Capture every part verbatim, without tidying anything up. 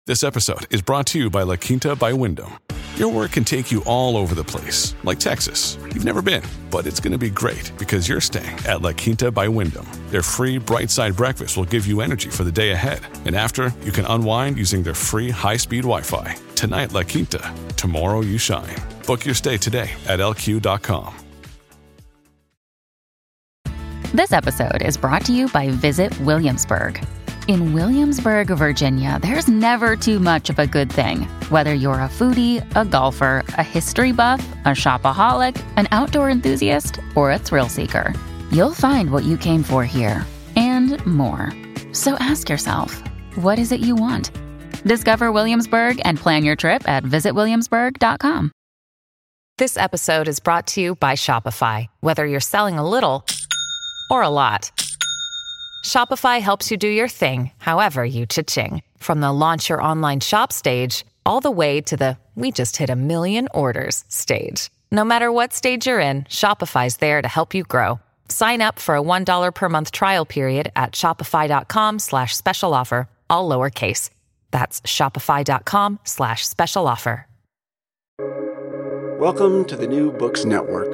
This episode is brought to you by La Quinta by Wyndham. Your work can take you all over the place, like Texas. You've never been, but it's going to be great because you're staying at La Quinta by Wyndham. Their free Bright Side breakfast will give you energy for the day ahead. And after, you can unwind using their free high-speed Wi-Fi. Tonight, La Quinta. Tomorrow, you shine. Book your stay today at L Q dot com. This episode is brought to you by Visit Williamsburg. In Williamsburg, Virginia, there's never too much of a good thing. Whether you're a foodie, a golfer, a history buff, a shopaholic, an outdoor enthusiast, or a thrill seeker, you'll find what you came for here and more. So ask yourself, what is it you want? Discover Williamsburg and plan your trip at visit williamsburg dot com. This episode is brought to you by Shopify. Whether you're selling a little or a lot, Shopify helps you do your thing, however you cha-ching. From the launch your online shop stage, all the way to the we just hit a million orders stage. No matter what stage you're in, Shopify's there to help you grow. Sign up for a one dollar per month trial period at shopify.com slash special offer, all lowercase. That's shopify.com slash special offer. Welcome to the New Books Network.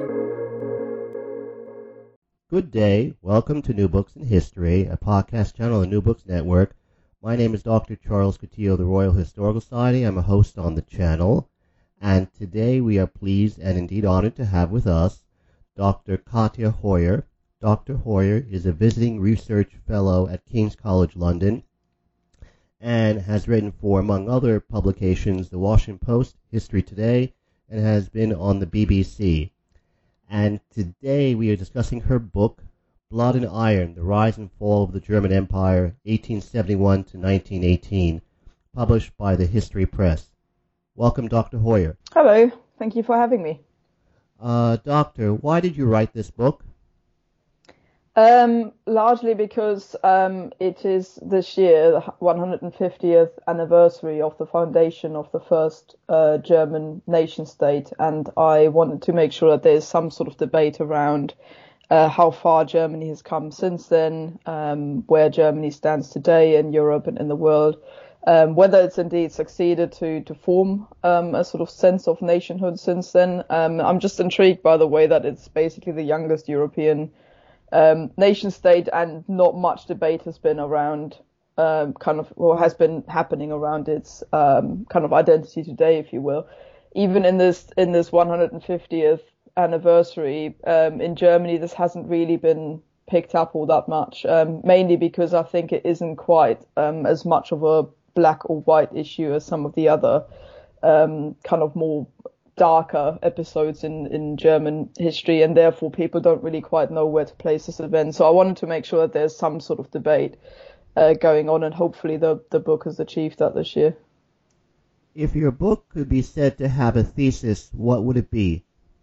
Good day. Welcome to New Books in History, a podcast channel on the New Books Network. My name is Doctor Charles Coutinho of the Royal Historical Society. I'm a host on the channel. And today we are pleased and indeed honored to have with us Doctor Katja Hoyer. Doctor Hoyer is a visiting research fellow at King's College London and has written for, among other publications, The Washington Post, History Today, and has been on the B B C. And today we are discussing her book, Blood and Iron, The Rise and Fall of the German Empire, eighteen seventy-one to nineteen eighteen, published by the History Press. Welcome, Doctor Hoyer. Hello. Thank you for having me. Uh, doctor, why did you write this book? Um, largely because um, it is this year the one hundred fiftieth anniversary of the foundation of the first uh, German nation state, and I wanted to make sure that there's some sort of debate around uh, how far Germany has come since then, um, where Germany stands today in Europe and in the world, um, whether it's indeed succeeded to to form um, a sort of sense of nationhood since then. Um, I'm just intrigued by the way that it's basically the youngest European Um, nation state, and not much debate has been around um, kind of, or has been happening around its um, kind of identity today, if you will. Even in this in this one hundred fiftieth anniversary um, in Germany, this hasn't really been picked up all that much, um, mainly because I think it isn't quite um, as much of a black or white issue as some of the other um, kind of more darker episodes in, in German history, and therefore people don't really quite know where to place this event. So I wanted to make sure that there's some sort of debate uh, going on, and hopefully the, the book has achieved that this year. If your book could be said to have a thesis, what would it be?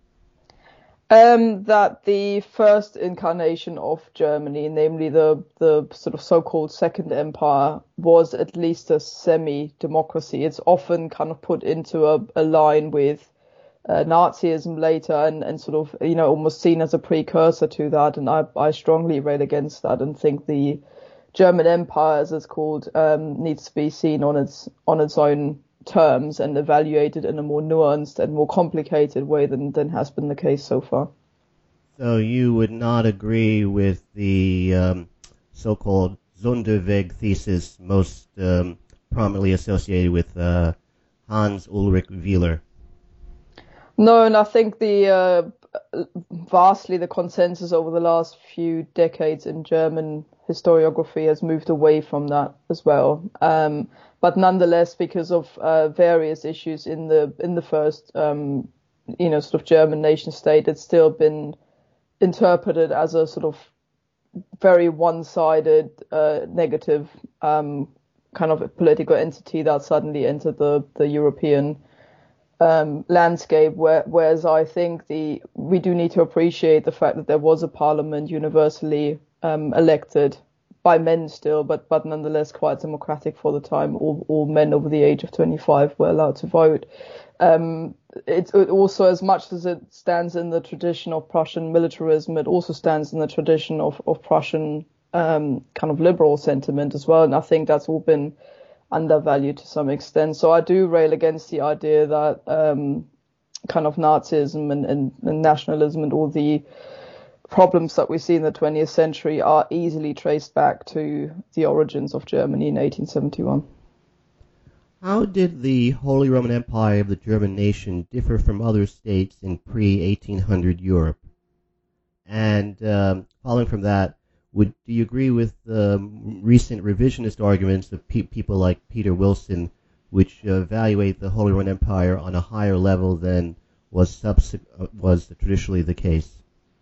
Um, that the first incarnation of Germany, namely the, the sort of so-called Second Empire, was at least a semi-democracy. It's often kind of put into a, a line with Uh, Nazism later, and, and sort of, you know, almost seen as a precursor to that. And I, I strongly rail against that and think the German Empire, as it's called, um, needs to be seen on its on its own terms and evaluated in a more nuanced and more complicated way than, than has been the case so far. So you would not agree with the um, so-called Sonderweg thesis, most um, prominently associated with uh, Hans Ulrich Wieler? No, and I think the uh, vastly the consensus over the last few decades in German historiography has moved away from that as well. Um, but nonetheless, because of uh, various issues in the in the first, um, you know, sort of German nation state, it's still been interpreted as a sort of very one-sided, uh, negative um, kind of a political entity that suddenly entered the the European Um, landscape, where, whereas I think the we do need to appreciate the fact that there was a parliament universally um, elected by men still, but but nonetheless quite democratic for the time. All, all men over the age of twenty-five were allowed to vote. Um, it, it also, as much as it stands in the tradition of Prussian militarism, it also stands in the tradition of, of Prussian um, kind of liberal sentiment as well. And I think that's all been undervalued to some extent. So I do rail against the idea that um, kind of Nazism and, and, and nationalism and all the problems that we see in the twentieth century are easily traced back to the origins of Germany in eighteen seventy-one. How did the Holy Roman Empire of the German nation differ from other states in pre-eighteen hundred Europe? And um, following from that, would do you agree with um, recent revisionist arguments of pe- people like Peter Wilson, which uh, evaluate the Holy Roman Empire on a higher level than was subse- was traditionally the case?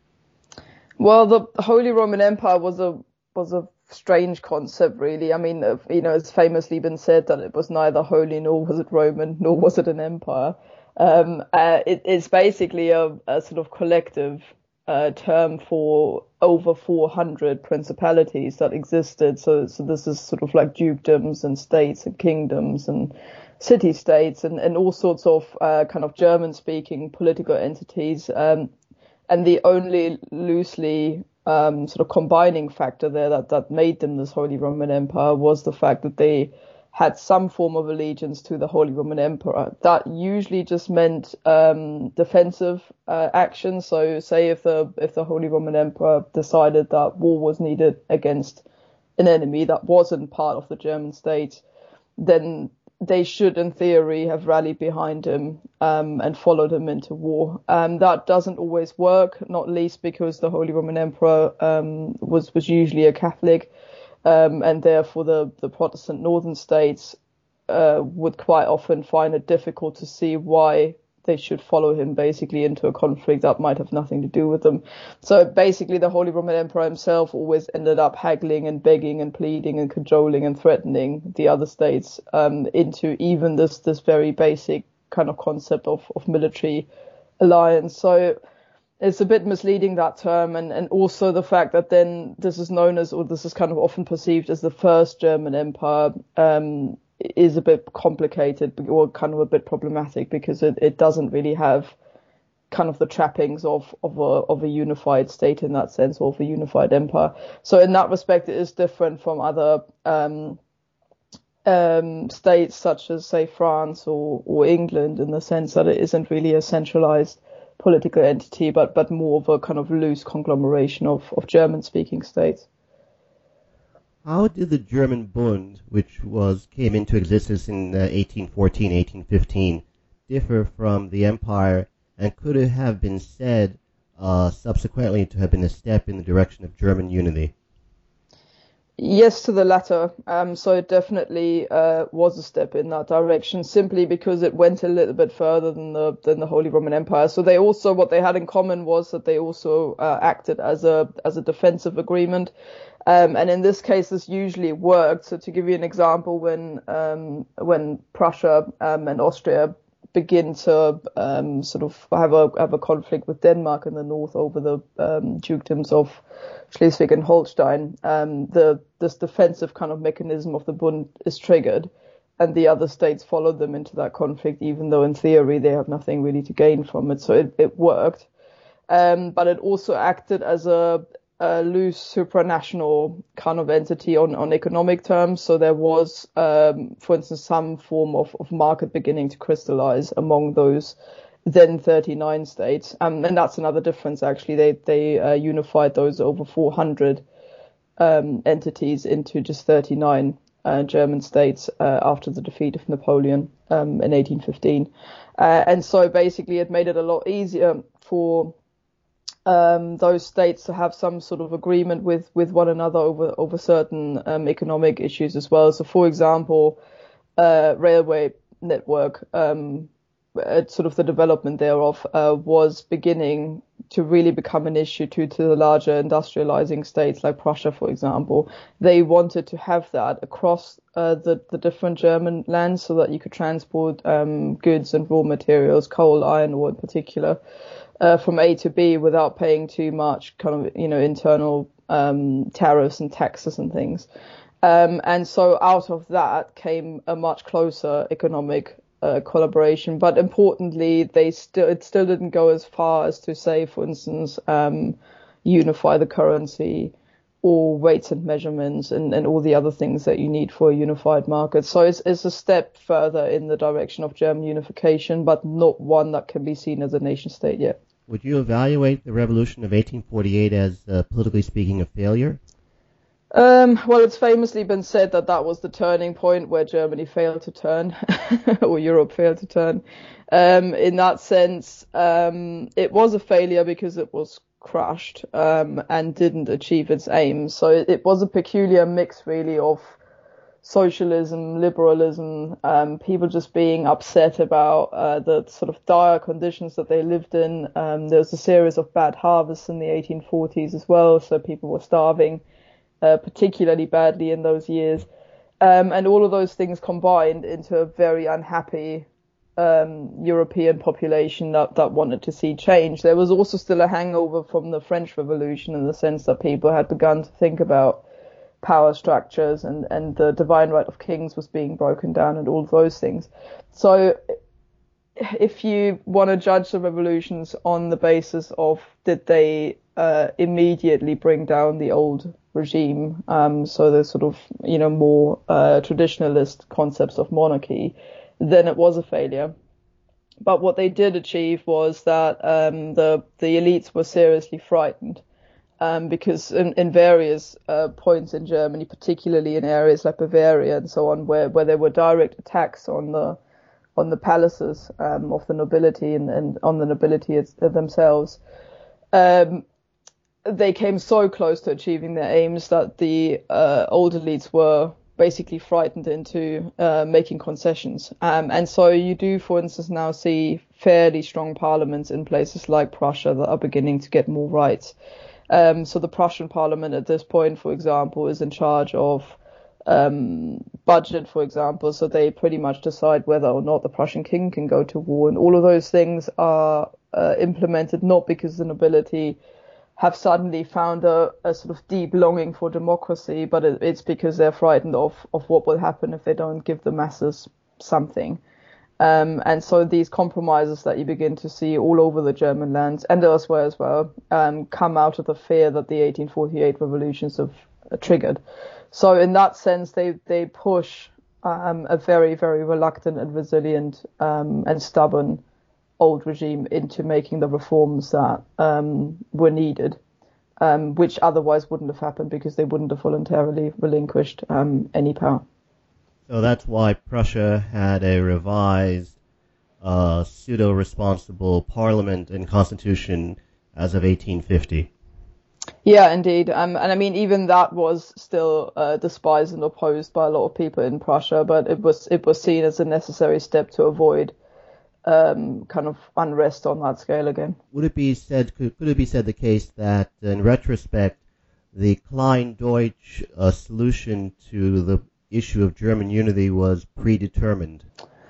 Well, the Holy Roman Empire was a was a strange concept, really. I mean, you know, it's famously been said that it was neither holy nor was it Roman, nor was it an empire. Um, uh, it, it's basically a, a sort of collective uh, term for over four hundred principalities that existed. So, so this is sort of like dukedoms and states and kingdoms and city-states and, and all sorts of uh, kind of German-speaking political entities. Um, And the only loosely um, sort of combining factor there that, that made them this Holy Roman Empire was the fact that they had some form of allegiance to the Holy Roman Emperor. That usually just meant um, defensive uh, action. So say if the if the Holy Roman Emperor decided that war was needed against an enemy that wasn't part of the German state, then they should, in theory, have rallied behind him um, and followed him into war. Um, that doesn't always work, not least because the Holy Roman Emperor um, was was usually a Catholic, um, and therefore the, the Protestant northern states uh, would quite often find it difficult to see why they should follow him basically into a conflict that might have nothing to do with them. So basically the Holy Roman Emperor himself always ended up haggling and begging and pleading and cajoling and threatening the other states um, into even this this very basic kind of concept of, of military alliance. So it's a bit misleading, that term, and, and also the fact that then this is known as, or this is kind of often perceived as the first German empire, um, is a bit complicated or kind of a bit problematic because it, it doesn't really have kind of the trappings of of a of a unified state in that sense, or of a unified empire. So in that respect, it is different from other um, um, states such as, say, France or or England, in the sense that it isn't really a centralized political entity, but but more of a kind of loose conglomeration of of German-speaking states. How did the German Bund, which was came into existence in uh, eighteen fourteen, eighteen fifteen, differ from the empire, and could it have been said uh, subsequently to have been a step in the direction of German unity? Yes, to the latter. Um, so it definitely uh, was a step in that direction, simply because it went a little bit further than the than the Holy Roman Empire. So they also, what they had in common was that they also uh, acted as a as a defensive agreement. Um, and in this case, this usually worked. So to give you an example, when um, when Prussia um, and Austria begin to um, sort of have a have a conflict with Denmark in the north over the um, dukedoms of Schleswig and Holstein, um, the this defensive kind of mechanism of the Bund is triggered, and the other states follow them into that conflict, even though in theory they have nothing really to gain from it. So it, it worked, um, but it also acted as a a loose supranational kind of entity on, on economic terms. So there was, um, for instance, some form of, of market beginning to crystallize among those then thirty-nine states. Um, and that's another difference, actually. They they uh, unified those over four hundred um, entities into just thirty-nine uh, German states uh, after the defeat of Napoleon um, in eighteen fifteen. Uh, and so basically it made it a lot easier for Um, those states to have some sort of agreement with, with one another over over certain um, economic issues as well. So, for example, uh, railway network, um, sort of the development thereof uh, was beginning to really become an issue to, to the larger industrializing states like Prussia, for example. They wanted to have that across uh, the, the different German lands so that you could transport um, goods and raw materials, coal, iron ore in particular, Uh, from A to B without paying too much kind of, you know, internal um, tariffs and taxes and things. Um, and so out of that came a much closer economic uh, collaboration. But importantly, they still it still didn't go as far as to say, for instance, um, unify the currency all weights and measurements and, and all the other things that you need for a unified market. So it's, it's a step further in the direction of German unification, but not one that can be seen as a nation state yet. Would you evaluate the revolution of eighteen forty-eight as, uh, politically speaking, a failure? Um, well, it's famously been said that that was the turning point where Germany failed to turn, or Europe failed to turn. Um, in that sense, um, it was a failure because it was crushed um, and didn't achieve its aims. So it, it was a peculiar mix, really, of socialism, liberalism, um, people just being upset about uh, the sort of dire conditions that they lived in. Um, there was a series of bad harvests in the eighteen forties as well, so people were starving. Uh, particularly badly in those years. Um, and all of those things combined into a very unhappy um, European population that, that wanted to see change. There was also still a hangover from the French Revolution in the sense that people had begun to think about power structures and, and the divine right of kings was being broken down and all of those things. So if you want to judge the revolutions on the basis of did they uh, immediately bring down the old regime, um, so the sort of, you know, more uh, traditionalist concepts of monarchy, then it was a failure. But what they did achieve was that um, the the elites were seriously frightened, um, because in, in various uh, points in Germany, particularly in areas like Bavaria and so on, where, where there were direct attacks on the on the palaces um, of the nobility and, and on the nobility it's, uh, themselves, um, they came so close to achieving their aims that the uh, old elites were basically frightened into uh, making concessions. Um, and so you do, for instance, now see fairly strong parliaments in places like Prussia that are beginning to get more rights. Um, so the Prussian parliament at this point, for example, is in charge of um, budget, for example. So they pretty much decide whether or not the Prussian king can go to war. And all of those things are uh, implemented not because the nobility have suddenly found a, a sort of deep longing for democracy, but it, it's because they're frightened of, of what will happen if they don't give the masses something. Um, and so these compromises that you begin to see all over the German lands and elsewhere as well um, come out of the fear that the eighteen forty-eight revolutions have uh, triggered. So in that sense, they, they push um, a very, very reluctant and resilient um, and stubborn old regime into making the reforms that um, were needed, um, which otherwise wouldn't have happened because they wouldn't have voluntarily relinquished um, any power. So that's why Prussia had a revised, uh, pseudo-responsible parliament and constitution as of eighteen fifty. Yeah, indeed. Um, and I mean, even that was still uh, despised and opposed by a lot of people in Prussia, but it was it was seen as a necessary step to avoid Um, kind of unrest on that scale again. Would it be said? Could, could it be said the case that, in retrospect, the Klein-Deutsch uh, solution to the issue of German unity was predetermined?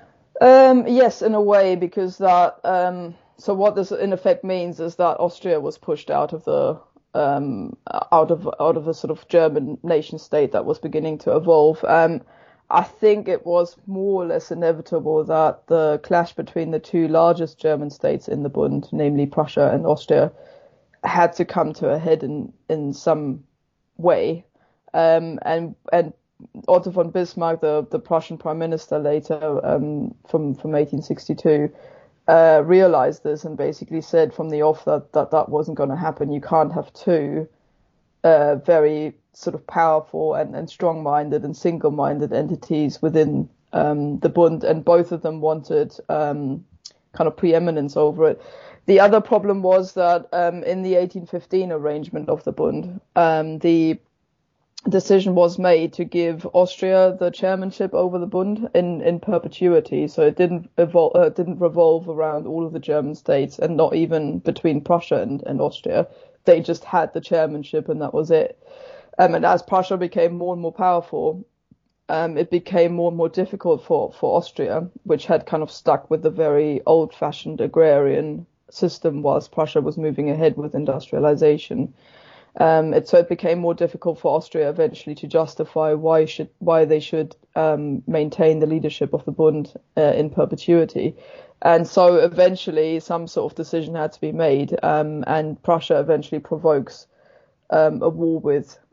Um, yes, in a way, because that. Um, so what this in effect means is that Austria was pushed out of the um, out of out of a sort of German nation state that was beginning to evolve. Um, I think it was more or less inevitable that the clash between the two largest German states in the Bund, namely Prussia and Austria, had to come to a head in, in some way. Um, and and Otto von Bismarck, the, the Prussian prime minister later um, from, from eighteen sixty-two, uh, realized this and basically said from the off that that, that wasn't going to happen. You can't have two uh, very sort of powerful and, and strong-minded and single-minded entities within um, the Bund, and both of them wanted um, kind of preeminence over it. The other problem was that um, in the eighteen fifteen arrangement of the Bund, um, the decision was made to give Austria the chairmanship over the Bund in, in perpetuity, so it didn't evol- uh, didn't revolve around all of the German states, and not even between Prussia and, and Austria. They just had the chairmanship, and that was it. Um, and as Prussia became more and more powerful, um, it became more and more difficult for, for Austria, which had kind of stuck with the very old-fashioned agrarian system whilst Prussia was moving ahead with industrialization. Um, it, so it became more difficult for Austria eventually to justify why should why they should um, maintain the leadership of the Bund uh, in perpetuity. And so eventually some sort of decision had to be made, um, and Prussia eventually provokes um, a war with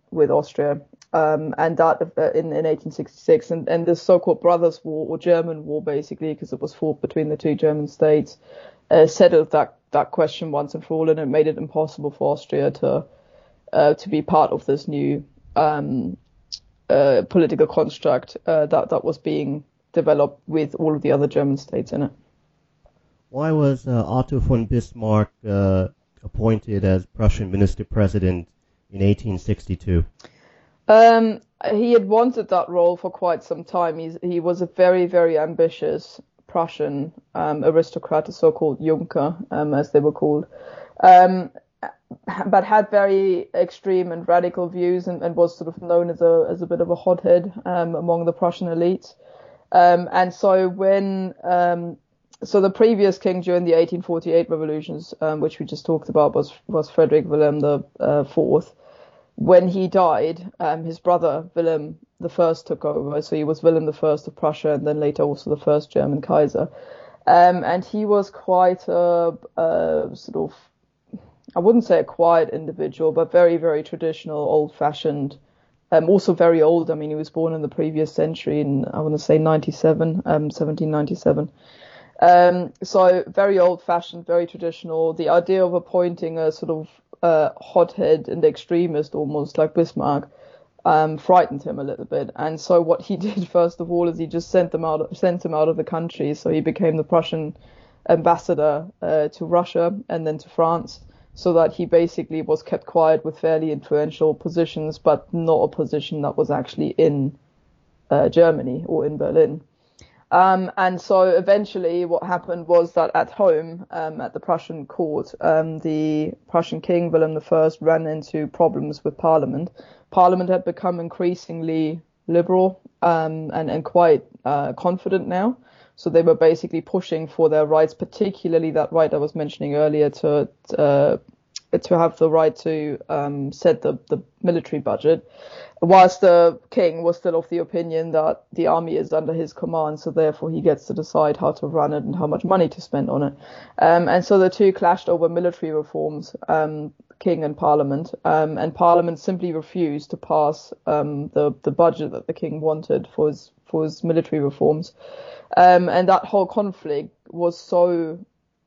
with Austria, um, and that uh, in, in eighteen sixty-six, and, and the so-called Brothers' War, or German War, basically, because it was fought between the two German states, uh, settled that, that question once and for all, and it made it impossible for Austria to uh, to be part of this new um, uh, political construct uh, that that was being developed with all of the other German states in it. Why was uh, Otto von Bismarck uh, appointed as Prussian minister president in eighteen sixty-two? Um, he had wanted that role for quite some time. He's, he was a very, very ambitious Prussian um, aristocrat, a so-called Junker, um, as they were called, um, but had very extreme and radical views, and, and was sort of known as a as a bit of a hothead um, among the Prussian elites. Um, and so when um, so the previous king during the eighteen forty-eight revolutions, um, which we just talked about, was was Frederick Wilhelm the uh, Fourth. When he died, um, his brother Wilhelm the First took over. So he was Wilhelm the First of Prussia, and then later also the first German Kaiser. Um, and he was quite a, a sort of, I wouldn't say a quiet individual, but very, very traditional, old-fashioned. Um, also very old. I mean, he was born in the previous century, in I want to say ninety-seven, um, seventeen ninety-seven. Um, so very old-fashioned, very traditional. The idea of appointing a sort of uh, hothead and extremist, almost like Bismarck, um, frightened him a little bit. And so what he did first of all is he just sent them out, sent him out of the country. So he became the Prussian ambassador uh, to Russia and then to France, so that he basically was kept quiet with fairly influential positions, but not a position that was actually in uh, Germany or in Berlin. Um, and so eventually what happened was that at home, um, at the Prussian court, um, the Prussian king, Wilhelm the First, ran into problems with Parliament. Parliament had become increasingly liberal um, and, and quite uh, confident now. So they were basically pushing for their rights, particularly that right I was mentioning earlier to uh, to have the right to um, set the, the military budget, whilst the king was still of the opinion that the army is under his command, so therefore he gets to decide how to run it and how much money to spend on it. Um, and so the two clashed over military reforms, um, king and parliament, um, and parliament simply refused to pass um, the, the budget that the king wanted for his, for his military reforms. Um, and that whole conflict was so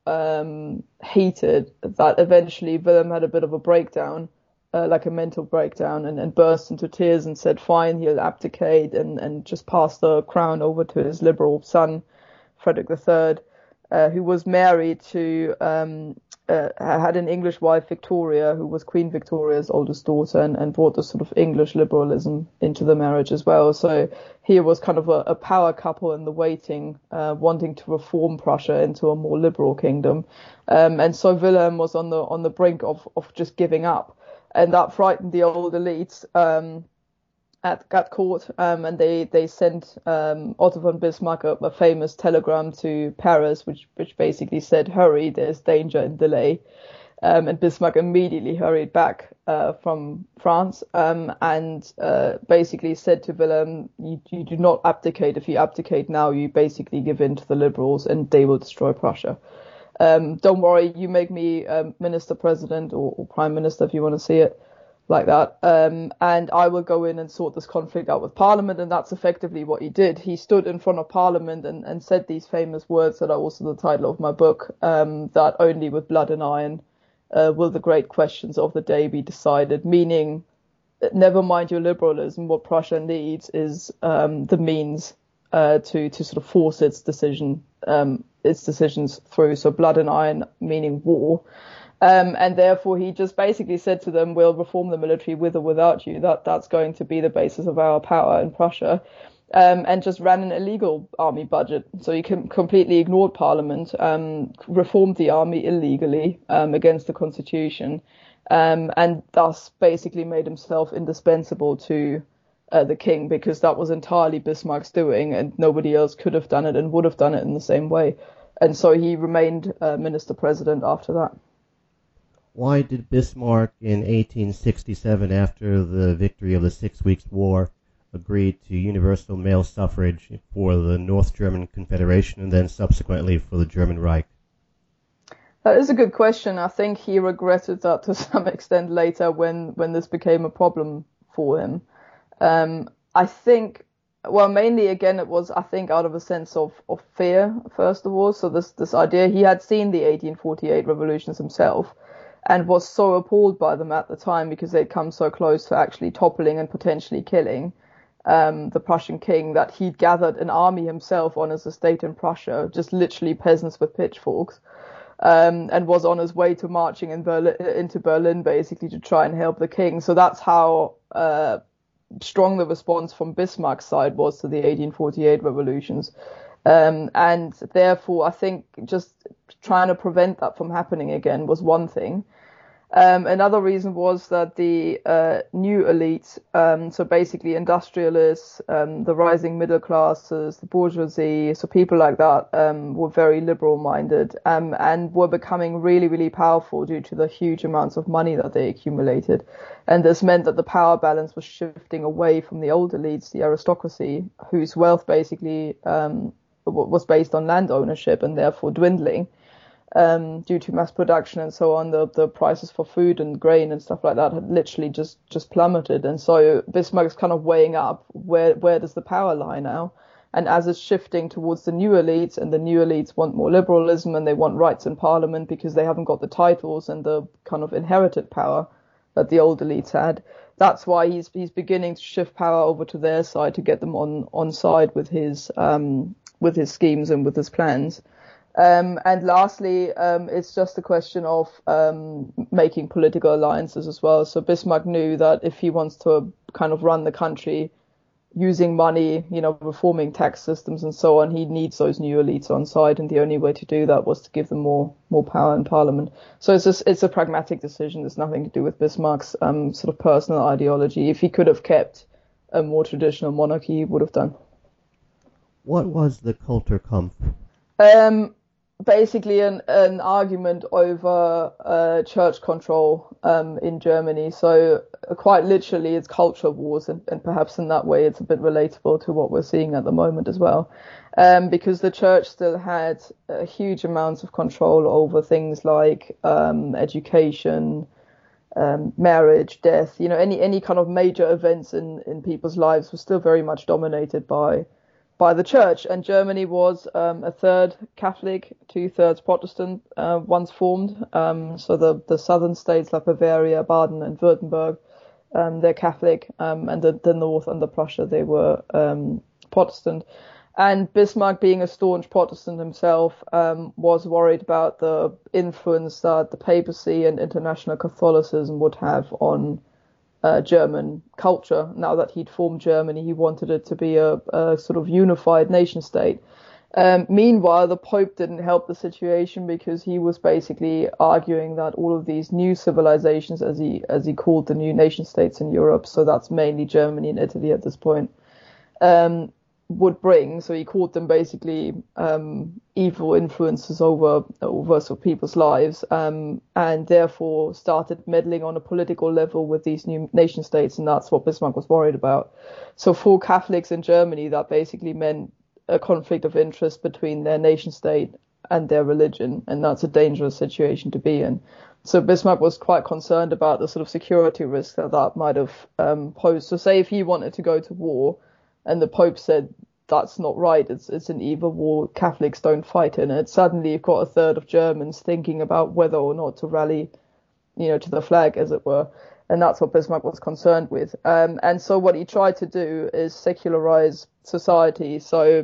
um, heated that eventually Wilhelm had a bit of a breakdown, uh, like a mental breakdown, and, and burst into tears and said, fine, he'll abdicate and, and just pass the crown over to his liberal son, Frederick the Third, uh, who was married to, um, uh, had an English wife, Victoria, who was Queen Victoria's oldest daughter, and, and brought the sort of English liberalism into the marriage as well. So here was kind of a, a power couple in the waiting, uh, wanting to reform Prussia into a more liberal kingdom. Um, and so Wilhelm was on the on the brink of, of just giving up. And that frightened the old elites um, at, at court, um, and they they sent um, Otto von Bismarck a, a famous telegram to Paris, which which basically said, "Hurry, there's danger and delay." Um, and Bismarck immediately hurried back uh, from France um, and uh, basically said to Wilhelm, you, you do not abdicate. If you abdicate now, you basically give in to the liberals and they will destroy Prussia. Um, don't worry, you make me um, minister president or, or prime minister if you want to see it like that. Um, and I will go in and sort this conflict out with Parliament. And that's effectively what he did. He stood in front of Parliament and, and said these famous words that are also the title of my book, um, that only with blood and iron uh, will the great questions of the day be decided, meaning never mind your liberalism. What Prussia needs is um, the means uh, to, to sort of force its decision um its decisions through. So blood and iron, meaning war. Um, and therefore he just basically said to them, we'll reform the military with or without you. That that's going to be the basis of our power in Prussia. Um, and just ran an illegal army budget. So he com- completely ignored Parliament, um, reformed the army illegally, um, against the constitution, um, and thus basically made himself indispensable to Uh, the king, because that was entirely Bismarck's doing and nobody else could have done it and would have done it in the same way. And so he remained uh, minister president after that. Why did Bismarck in eighteen sixty-seven, after the victory of the Six Weeks' War, agree to universal male suffrage for the North German Confederation and then subsequently for the German Reich? That is a good question. I think he regretted that to some extent later when, when this became a problem for him. Um, I think, well, mainly again it was, I think, out of a sense of, of fear, first of all. So this this idea, he had seen the eighteen forty-eight revolutions himself and was so appalled by them at the time because they'd come so close to actually toppling and potentially killing um, the Prussian king, that he'd gathered an army himself on his estate in Prussia, just literally peasants with pitchforks, um, and was on his way to marching in Berlin, into Berlin basically to try and help the king. So that's how uh, strong the response from Bismarck's side was to the eighteen forty-eight revolutions. Um, and therefore, I think just trying to prevent that from happening again was one thing. Um, another reason was that the uh, new elite, um, so basically industrialists, um, the rising middle classes, the bourgeoisie, so people like that, um, were very liberal-minded um, and were becoming really, really powerful due to the huge amounts of money that they accumulated. And this meant that the power balance was shifting away from the old elites, the aristocracy, whose wealth basically um, was based on land ownership and therefore dwindling. Um, due to mass production and so on, the, the prices for food and grain and stuff like that had literally just, just plummeted. And so Bismarck's kind of weighing up where, where does the power lie now? And as it's shifting towards the new elites, and the new elites want more liberalism and they want rights in parliament because they haven't got the titles and the kind of inherited power that the old elites had. That's why he's, he's beginning to shift power over to their side to get them on, on side with his, um, with his schemes and with his plans. Um, and lastly, um, it's just a question of um, making political alliances as well. So Bismarck knew that if he wants to kind of run the country using money, you know, reforming tax systems and so on, he needs those new elites on side. And the only way to do that was to give them more more power in parliament. So it's just, it's a pragmatic decision. There's nothing to do with Bismarck's um, sort of personal ideology. If he could have kept a more traditional monarchy, he would have done. What was the Kulturkampf? Um, basically an, an argument over uh, church control um, in Germany. So uh, quite literally it's culture wars, and, and perhaps in that way it's a bit relatable to what we're seeing at the moment as well. Um, because the church still had uh, huge amounts of control over things like um, education, um, marriage, death, you know, any, any kind of major events in, in people's lives were still very much dominated by by the church. And Germany was um, a third Catholic, two thirds Protestant uh, once formed. Um, so the, the southern states like Bavaria, Baden and Württemberg, um, they're Catholic, um, and the, the north under Prussia, they were um, Protestant. And Bismarck, being a staunch Protestant himself, um, was worried about the influence that the papacy and international Catholicism would have on Uh, German culture. Now that he'd formed Germany, he wanted it to be a, a sort of unified nation state. Um, meanwhile, the Pope didn't help the situation because he was basically arguing that all of these new civilizations, as he as he called the new nation states in Europe, so that's mainly Germany and Italy at this point, um, would bring. So he called them basically um, evil influences over over sort of people's lives, um, and therefore started meddling on a political level with these new nation states, and that's what Bismarck was worried about. So for Catholics in Germany, that basically meant a conflict of interest between their nation state and their religion, and that's a dangerous situation to be in. So Bismarck was quite concerned about the sort of security risk that that might have um, posed. So say if he wanted to go to war, and the Pope said, that's not right, it's it's an evil war, Catholics don't fight in it, suddenly you've got a third of Germans thinking about whether or not to rally, you know, to the flag, as it were. And that's what Bismarck was concerned with. Um, and so what he tried to do is secularize society. So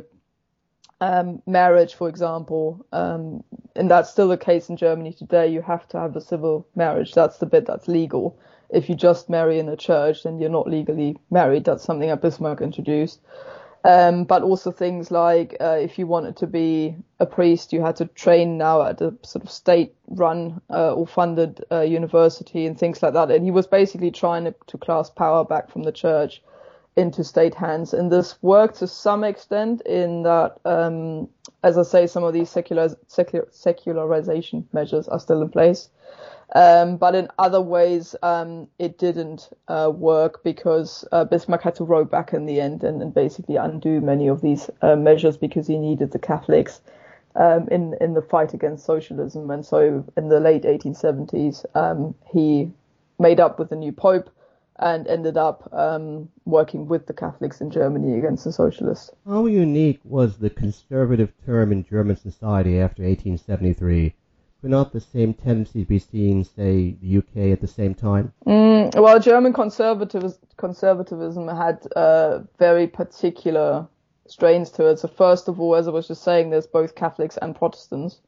um, marriage, for example, um, and that's still the case in Germany today, you have to have a civil marriage. That's the bit that's legal. If you just marry in a church, then you're not legally married. That's something that Bismarck introduced. Um, but also things like uh, if you wanted to be a priest, you had to train now at a sort of state-run uh, or funded uh, university and things like that. And he was basically trying to, to clasp power back from the church into state hands. And this worked to some extent in that, um, as I say, some of these secular, secular, secularization measures are still in place. Um, but in other ways, um, it didn't uh, work because uh, Bismarck had to row back in the end and, and basically undo many of these uh, measures because he needed the Catholics um, in in the fight against socialism. And so in the late eighteen seventies, um, he made up with the new Pope and ended up um, working with the Catholics in Germany against the socialists. How unique was the conservative term in German society after eighteen seventy-three? Could not the same tendencies be seen, say, the U K at the same time? Mm, well, German conservatism, conservatism had uh, very particular strains to it. So first of all, as I was just saying, there's both Catholics and Protestants,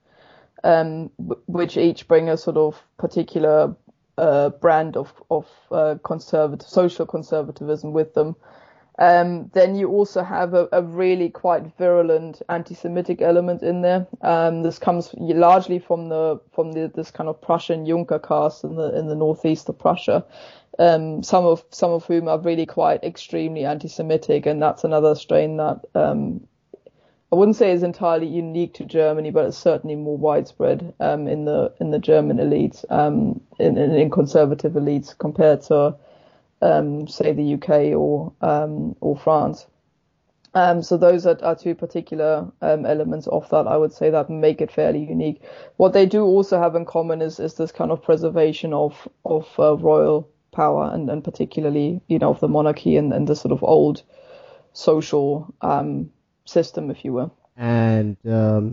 um, w- which each bring a sort of particular uh, brand of, of uh, conservative, social conservatism with them. Um, then you also have a, a really quite virulent anti-Semitic element in there. Um, this comes largely from the from the this kind of Prussian Junker caste in the in the northeast of Prussia. Um, some of some of whom are really quite extremely anti-Semitic, and that's another strain that um, I wouldn't say is entirely unique to Germany, but it's certainly more widespread um, in the in the German elites, um, in, in, in conservative elites compared to Um, say the U K or um, or France. Um, so those are, are two particular um, elements of that, I would say, that make it fairly unique. What they do also have in common is, is this kind of preservation of of uh, royal power, and, and particularly, you know, of the monarchy and, and the sort of old social um, system, if you will. And um,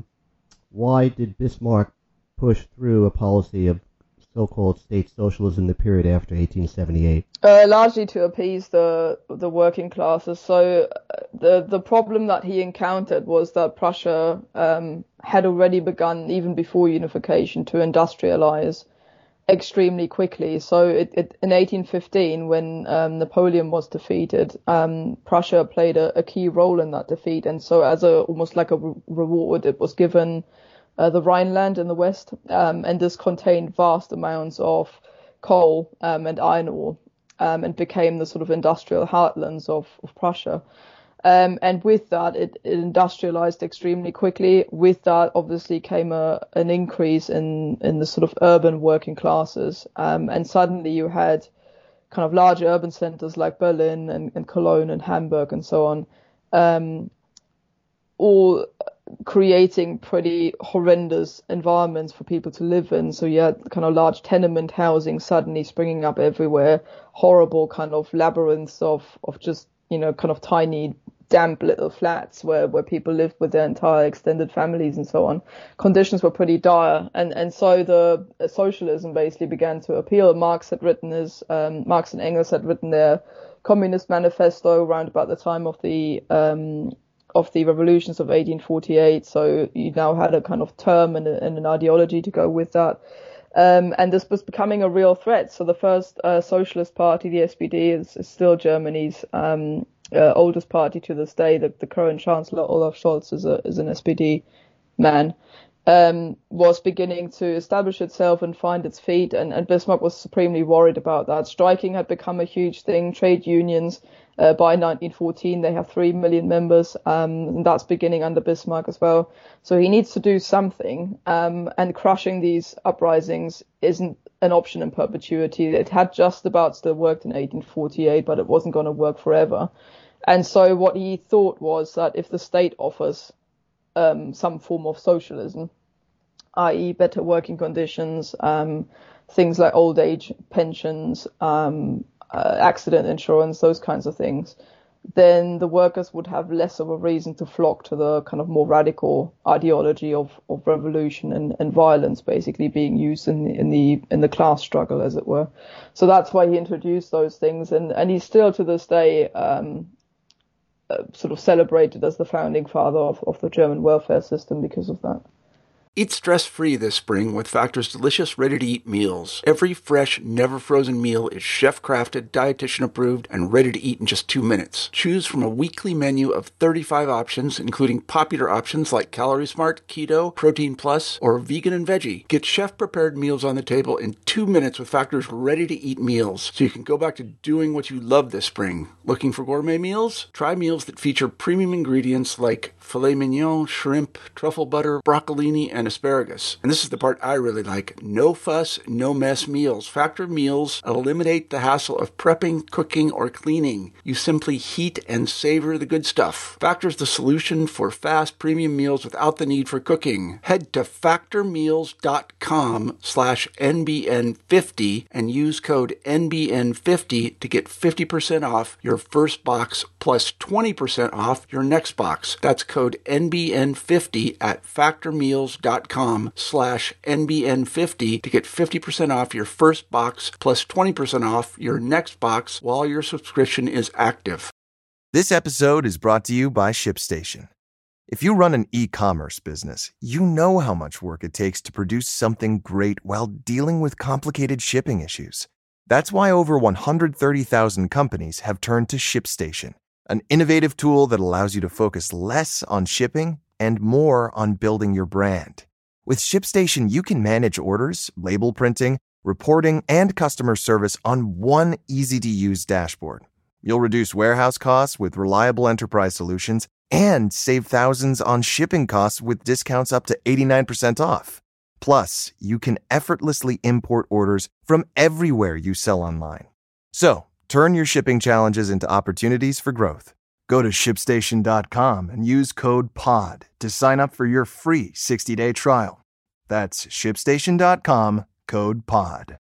why did Bismarck push through a policy of so-called state socialism in the period after eighteen seventy-eight? Uh, largely to appease the the working classes. So the the problem that he encountered was that Prussia um, had already begun, even before unification, to industrialize extremely quickly. So it, it, in eighteen fifteen, when um, Napoleon was defeated, um, Prussia played a, a key role in that defeat, and so as a almost like a re- reward, it was given Uh, the Rhineland in the west, um, and this contained vast amounts of coal um, and iron ore, um, and became the sort of industrial heartlands of, of Prussia. Um, and with that, it, it industrialized extremely quickly. With that, obviously, came a, an increase in, in the sort of urban working classes, um, and suddenly you had kind of large urban centers like Berlin and, and Cologne and Hamburg and so on, um, all creating pretty horrendous environments for people to live in. So you had kind of large tenement housing suddenly springing up everywhere, horrible kind of labyrinths of, of just, you know, kind of tiny, damp little flats where, where people lived with their entire extended families and so on. Conditions were pretty dire. And, and so the socialism basically began to appeal. Marx had written his, um, Marx and Engels had written their Communist Manifesto around about the time of the, um, of the revolutions of eighteen forty-eight, so you now had a kind of term and, a, and an ideology to go with that, um, and this was becoming a real threat. So the first uh, socialist party, the S P D, is, is still Germany's um, uh, oldest party to this day. The, the current chancellor, Olaf Scholz, is, a, is an S P D man, um, was beginning to establish itself and find its feet, and, and Bismarck was supremely worried about that. Striking had become a huge thing. Trade unions, Uh, by nineteen fourteen, they have three million members, um, and that's beginning under Bismarck as well. So he needs to do something, um, and crushing these uprisings isn't an option in perpetuity. It had just about still worked in eighteen forty-eight, but it wasn't going to work forever. And so what he thought was that if the state offers um, some form of socialism, that is better working conditions, um, things like old age pensions, um, Uh, accident insurance, those kinds of things, then the workers would have less of a reason to flock to the kind of more radical ideology of, of revolution and, and violence basically being used in, in the in the class struggle, as it were. So that's why he introduced those things, and, and he's still to this day um, uh, sort of celebrated as the founding father of, of the German welfare system because of that. Eat stress-free this spring with Factor's delicious, ready-to-eat meals. Every fresh, never-frozen meal is chef-crafted, dietitian-approved, and ready to eat in just two minutes. Choose from a weekly menu of thirty-five options, including popular options like Calorie Smart, Keto, Protein Plus, or Vegan and Veggie. Get chef-prepared meals on the table in two minutes with Factor's ready-to-eat meals, so you can go back to doing what you love this spring. Looking for gourmet meals? Try meals that feature premium ingredients like filet mignon, shrimp, truffle butter, broccolini, and and asparagus. And this is the part I really like. No fuss, no mess meals. Factor meals eliminate the hassle of prepping, cooking, or cleaning. You simply heat and savor the good stuff. Factor's the solution for fast premium meals without the need for cooking. Head to factormeals.com slash NBN50 and use code N B N fifty to get fifty percent off your first box plus twenty percent off your next box. That's code N B N fifty at factormeals.com slash NBN50 to get fifty percent off your first box plus twenty percent off your next box while your subscription is active. This episode is brought to you by ShipStation. If you run an e-commerce business, you know how much work it takes to produce something great while dealing with complicated shipping issues. That's why over one hundred thirty thousand companies have turned to ShipStation, an innovative tool that allows you to focus less on shipping and more on building your brand. With ShipStation, you can manage orders, label printing, reporting, and customer service on one easy-to-use dashboard. You'll reduce warehouse costs with reliable enterprise solutions and save thousands on shipping costs with discounts up to eighty-nine percent off. Plus, you can effortlessly import orders from everywhere you sell online. So, turn your shipping challenges into opportunities for growth. Go to ship station dot com and use code POD to sign up for your free sixty-day trial. That's ship station dot com, code POD.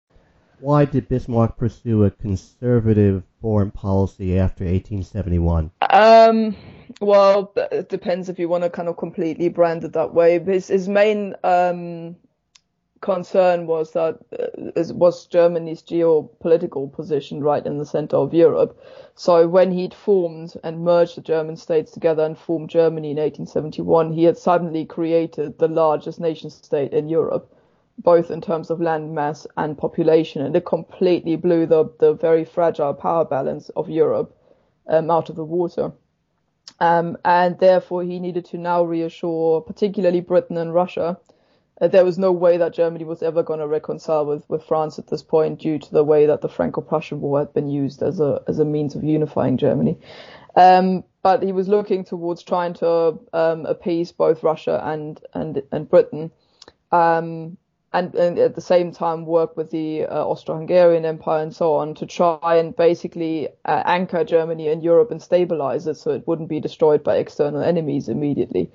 Why did Bismarck pursue a conservative foreign policy after eighteen seventy-one? Um, well, it depends if you want to kind of completely brand it that way. His, his main um, concern was that uh, was Germany's geopolitical position right in the center of Europe. So when he'd formed and merged the German states together and formed Germany in eighteen seventy-one, he had suddenly created the largest nation state in Europe, both in terms of land mass and population, and it completely blew the, the very fragile power balance of Europe um, out of the water. Um, and therefore he needed to now reassure, particularly Britain and Russia. Uh, there was no way that Germany was ever going to reconcile with, with France at this point due to the way that the Franco-Prussian War had been used as a as a means of unifying Germany. Um, but he was looking towards trying to um, appease both Russia and, and, and Britain. Um, And, and at the same time work with the uh, Austro-Hungarian Empire and so on to try and basically uh, anchor Germany in Europe and stabilize it so it wouldn't be destroyed by external enemies immediately.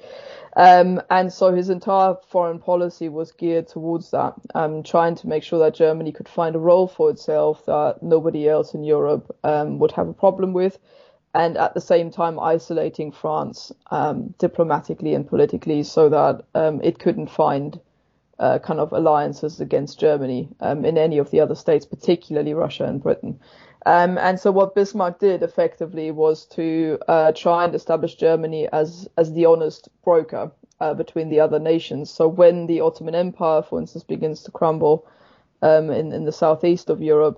Um, and so his entire foreign policy was geared towards that, um, trying to make sure that Germany could find a role for itself that nobody else in Europe um, would have a problem with, and at the same time isolating France um, diplomatically and politically so that um, it couldn't find Uh, kind of alliances against Germany um, in any of the other states, particularly Russia and Britain. Um, and so what Bismarck did effectively was to uh, try and establish Germany as as the honest broker uh, between the other nations. So when the Ottoman Empire, for instance, begins to crumble um, in, in the southeast of Europe,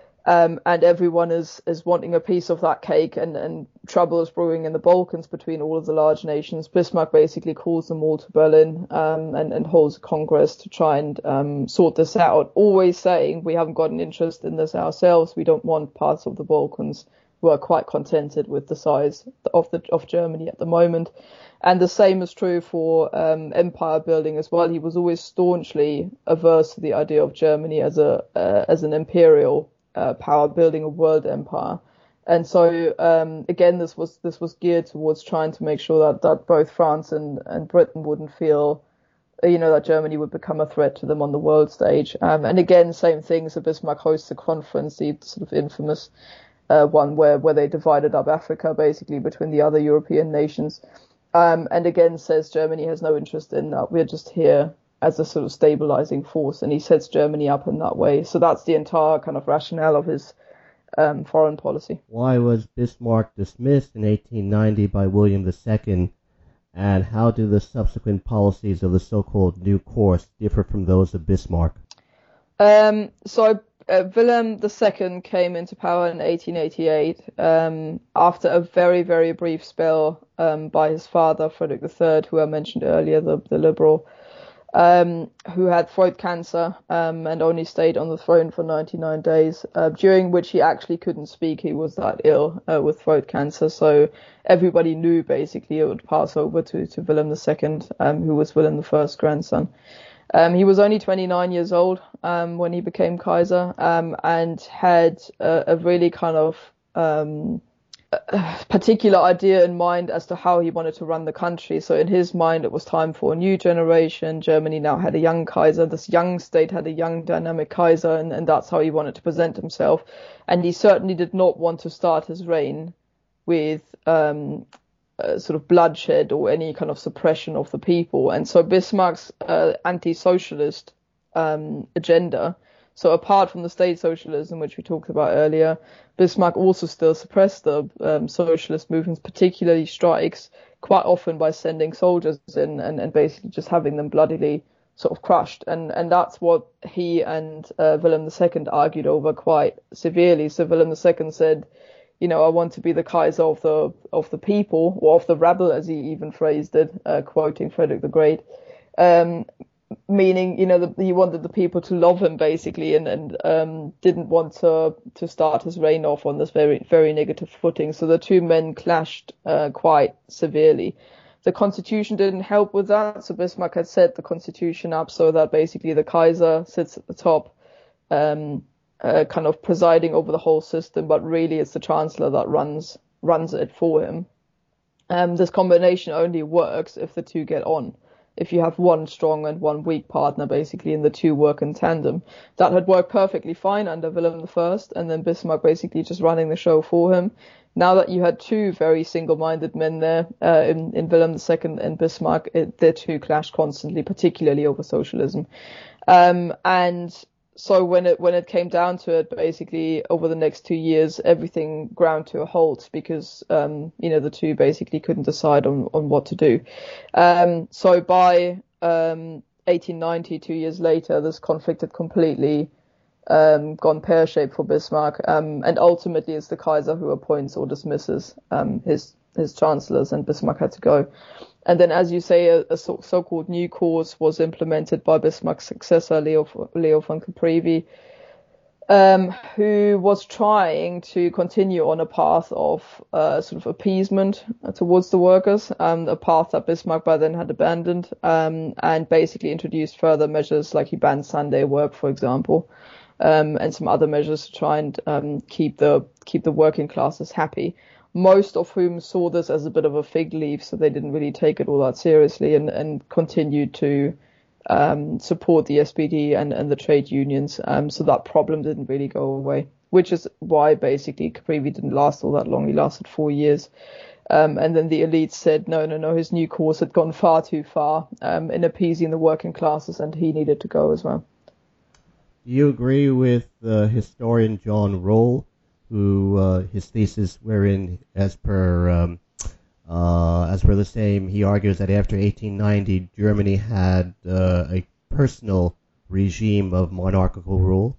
Um, and everyone is, is wanting a piece of that cake, and, and trouble is brewing in the Balkans between all of the large nations. Bismarck basically calls them all to Berlin um, and, and holds a congress to try and um, sort this out, always saying we haven't got an interest in this ourselves. We don't want parts of the Balkans who are quite contented with the size of the of Germany at the moment. And the same is true for um, empire building as well. He was always staunchly averse to the idea of Germany as a uh, as an imperial Uh, power, building a world empire. And so um, again, this was this was geared towards trying to make sure that, that both France and, and Britain wouldn't feel, you know, that Germany would become a threat to them on the world stage. Um, and again, same thing. So Bismarck hosts a conference, the sort of infamous uh, one where, where they divided up Africa basically between the other European nations. Um, and again says Germany has no interest in that. We're just here as a sort of stabilizing force, and he sets Germany up in that way. So that's the entire kind of rationale of his um, foreign policy. Why was Bismarck dismissed in eighteen ninety by William the Second, and how do the subsequent policies of the so-called New Course differ from those of Bismarck? Um, so uh, Wilhelm the Second came into power in eighteen eighty-eight um, after a very, very brief spell um, by his father, Frederick the Third, who I mentioned earlier, the, the liberal. um, who had throat cancer um, and only stayed on the throne for ninety-nine days, uh, during which he actually couldn't speak. He was that ill uh, with throat cancer. So everybody knew basically it would pass over to, to Willem the Second, um, who was Willem the First's grandson. Um, he was only twenty-nine years old um, when he became Kaiser, um, and had a, a really kind of um, a particular idea in mind as to how he wanted to run the country. So in his mind, it was time for a new generation. Germany now had a young Kaiser. This young state had a young, dynamic Kaiser, and, and that's how he wanted to present himself. And he certainly did not want to start his reign with um, Uh, sort of bloodshed or any kind of suppression of the people. And so Bismarck's uh, anti-socialist um, agenda, so apart from the state socialism, which we talked about earlier, Bismarck also still suppressed the um, socialist movements, particularly strikes, quite often by sending soldiers in and, and basically just having them bloodily sort of crushed. And, and that's what he and uh, Willem the Second argued over quite severely. So Willem the Second said, you know, I want to be the Kaiser of the of the people, or of the rabble, as he even phrased it, uh, quoting Frederick the Great, um, meaning, you know, the, he wanted the people to love him basically, and and um, didn't want to to start his reign off on this very very negative footing. So the two men clashed uh, quite severely. The constitution didn't help with that. So Bismarck had set the constitution up so that basically the Kaiser sits at the top, Um, Uh, kind of presiding over the whole system, but really it's the chancellor that runs runs it for him. Um, this combination only works if the two get on. If you have one strong and one weak partner, basically, and the two work in tandem. That had worked perfectly fine under Willem the First, and then Bismarck basically just running the show for him. Now that you had two very single-minded men there, uh, in, in Willem the Second and Bismarck, it, their two clashed constantly, particularly over socialism. Um, and So when it when it came down to it, basically over the next two years, everything ground to a halt because um, you know the two basically couldn't decide on, on what to do. Um, so by um, eighteen ninety, two years later, this conflict had completely um, gone pear-shaped for Bismarck, um, and ultimately it's the Kaiser who appoints or dismisses um, his his chancellors, and Bismarck had to go. And then, as you say, a, a so, so-called new course was implemented by Bismarck's successor, Leo, Leo von Caprivi, um, who was trying to continue on a path of uh, sort of appeasement towards the workers, um, a path that Bismarck by then had abandoned, um, and basically introduced further measures, like he banned Sunday work, for example, um, and some other measures to try and um, keep the keep the working classes happy. Most of whom saw this as a bit of a fig leaf, so they didn't really take it all that seriously, and, and continued to um, support the S P D and, and the trade unions. Um, so that problem didn't really go away, which is why basically Caprivi didn't last all that long. He lasted four years. Um, and then the elites said, no, no, no, his new course had gone far too far um, in appeasing the working classes, and he needed to go as well. Do you agree with uh, historian John Roll, who uh, his thesis wherein, as per um, uh, as per the same, he argues that after eighteen ninety, Germany had uh, a personal regime of monarchical rule?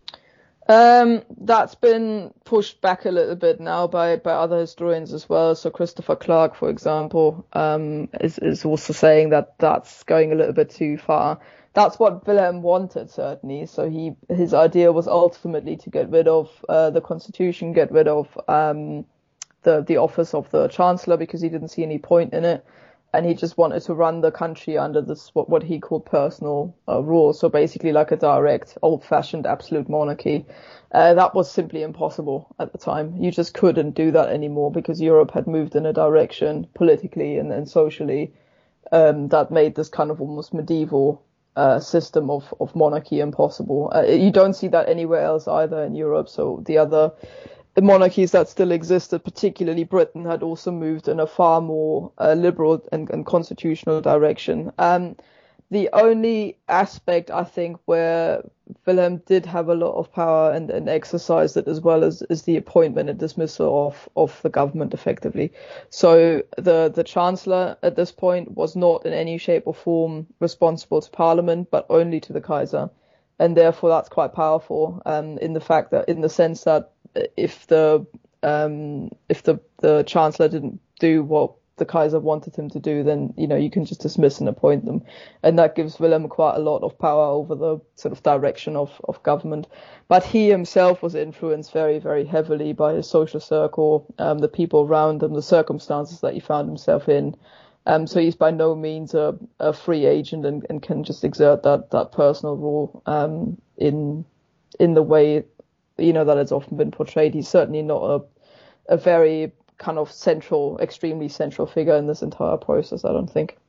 Um, that's been pushed back a little bit now by, by other historians as well. So Christopher Clark, for example, um, is, is also saying that that's going a little bit too far. That's what Wilhelm wanted, certainly. So he his idea was ultimately to get rid of uh, the constitution, get rid of um, the the office of the chancellor, because he didn't see any point in it, and he just wanted to run the country under this what, what he called personal uh, rule. So basically, like a direct, old-fashioned absolute monarchy. Uh, that was simply impossible at the time. You just couldn't do that anymore because Europe had moved in a direction politically and, and socially um, that made this kind of almost medieval Uh, system of, of monarchy impossible. Uh, you don't see that anywhere else either in Europe. So the other the monarchies that still existed, particularly Britain, had also moved in a far more uh, liberal and, and constitutional direction. Um, the only aspect, I think, where Wilhelm did have a lot of power and, and exercised it as well as is the appointment and dismissal of, of the government effectively. So the, the Chancellor at this point was not in any shape or form responsible to Parliament, but only to the Kaiser. And therefore that's quite powerful um, in the fact that, in the sense that if the um, if the, the Chancellor didn't do what the Kaiser wanted him to do, then, you know, you can just dismiss and appoint them. And that gives Wilhelm quite a lot of power over the sort of direction of, of government. But he himself was influenced very, very heavily by his social circle, um, the people around him, the circumstances that he found himself in. Um, so he's by no means a, a free agent and, and can just exert that, that personal rule um, in in the way, you know, that it's often been portrayed. He's certainly not a a very kind of central, extremely central figure in this entire process, I don't think.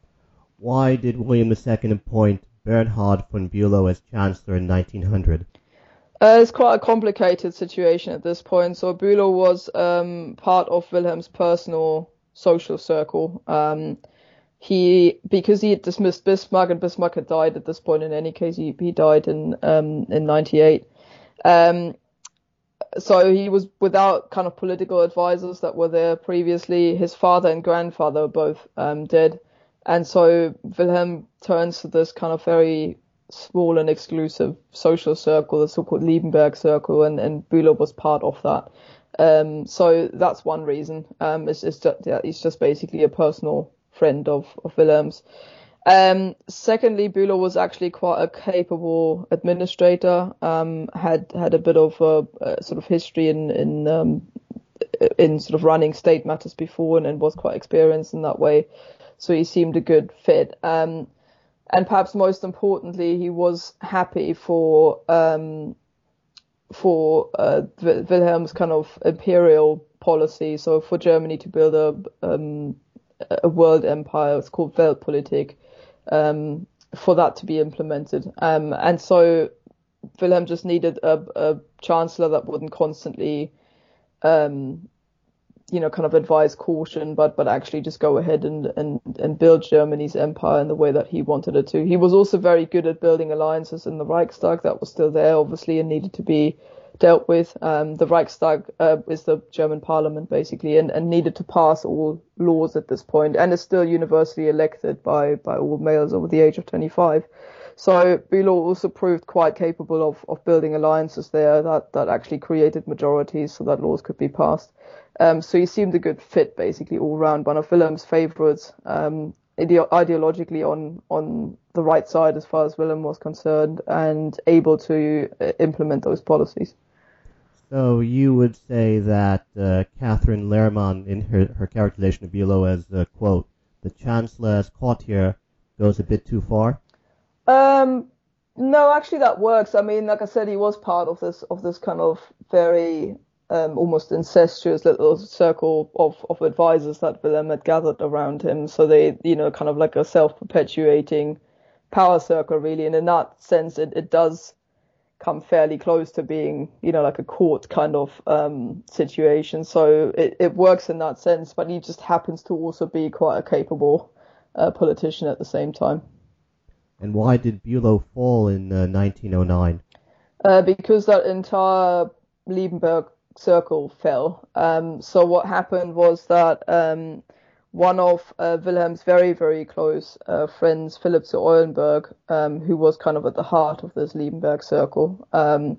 Why did William the Second appoint Bernhard von Bülow as Chancellor in nineteen hundred? Uh, it's quite a complicated situation at this point. So Bülow was um, part of Wilhelm's personal social circle. Um, he, because he had dismissed Bismarck, and Bismarck had died at this point in any case, he, he died in um, in ninety-eight. Um, so he was without kind of political advisors that were there previously. His father and grandfather were both um, dead. And so Wilhelm turns to this kind of very small and exclusive social circle, the so-called Liebenberg circle, and, and Bülow was part of that. Um, so that's one reason. Um, it's, it's just, yeah, he's just basically a personal friend of, of Wilhelm's. Um, secondly, Bülow was actually quite a capable administrator, um, had, had a bit of a, a sort of history in, in, um, in sort of running state matters before, and, and was quite experienced in that way. So he seemed a good fit. Um, and perhaps most importantly, he was happy for, um, for, uh, Wilhelm's kind of imperial policy. So for Germany to build a, um, a world empire, it's called Weltpolitik, um, for that to be implemented. Um, and so Wilhelm just needed a, a chancellor that wouldn't constantly, um, you know, kind of advise caution, but, but actually just go ahead and, and, and build Germany's empire in the way that he wanted it to. He was also very good at building alliances in the Reichstag. That was still there, obviously, and needed to be dealt with. Um, the Reichstag uh, is the German parliament, basically, and, and needed to pass all laws at this point, and is still universally elected by, by all males over the age of twenty-five. So Bülow also proved quite capable of, of building alliances there that, that actually created majorities so that laws could be passed. Um, so he seemed a good fit, basically, all round. One of Wilhelm's favourites, um, ide- ideologically on, on the right side as far as Wilhelm was concerned, and able to uh, implement those policies. So you would say that uh, Catherine Lehrmann, in her, her characterization of Bülow as, uh, quote, the Chancellor as courtier goes a bit too far? Um, no, actually that works. I mean, like I said, he was part of this of this kind of very um, almost incestuous little circle of, of advisors that Wilhelm had gathered around him. So they, you know, kind of like a self-perpetuating power circle, really. And in that sense, it, it does come fairly close to being, you know, like a court kind of um, situation. So it, it works in that sense, but he just happens to also be quite a capable uh, politician at the same time. And why did Bülow fall in uh, nineteen oh nine? Uh, because that entire Liebenberg circle fell. Um, so what happened was that um, one of uh, Wilhelm's very, very close uh, friends, Philipp zu Eulenburg, um, who was kind of at the heart of this Liebenberg circle, um,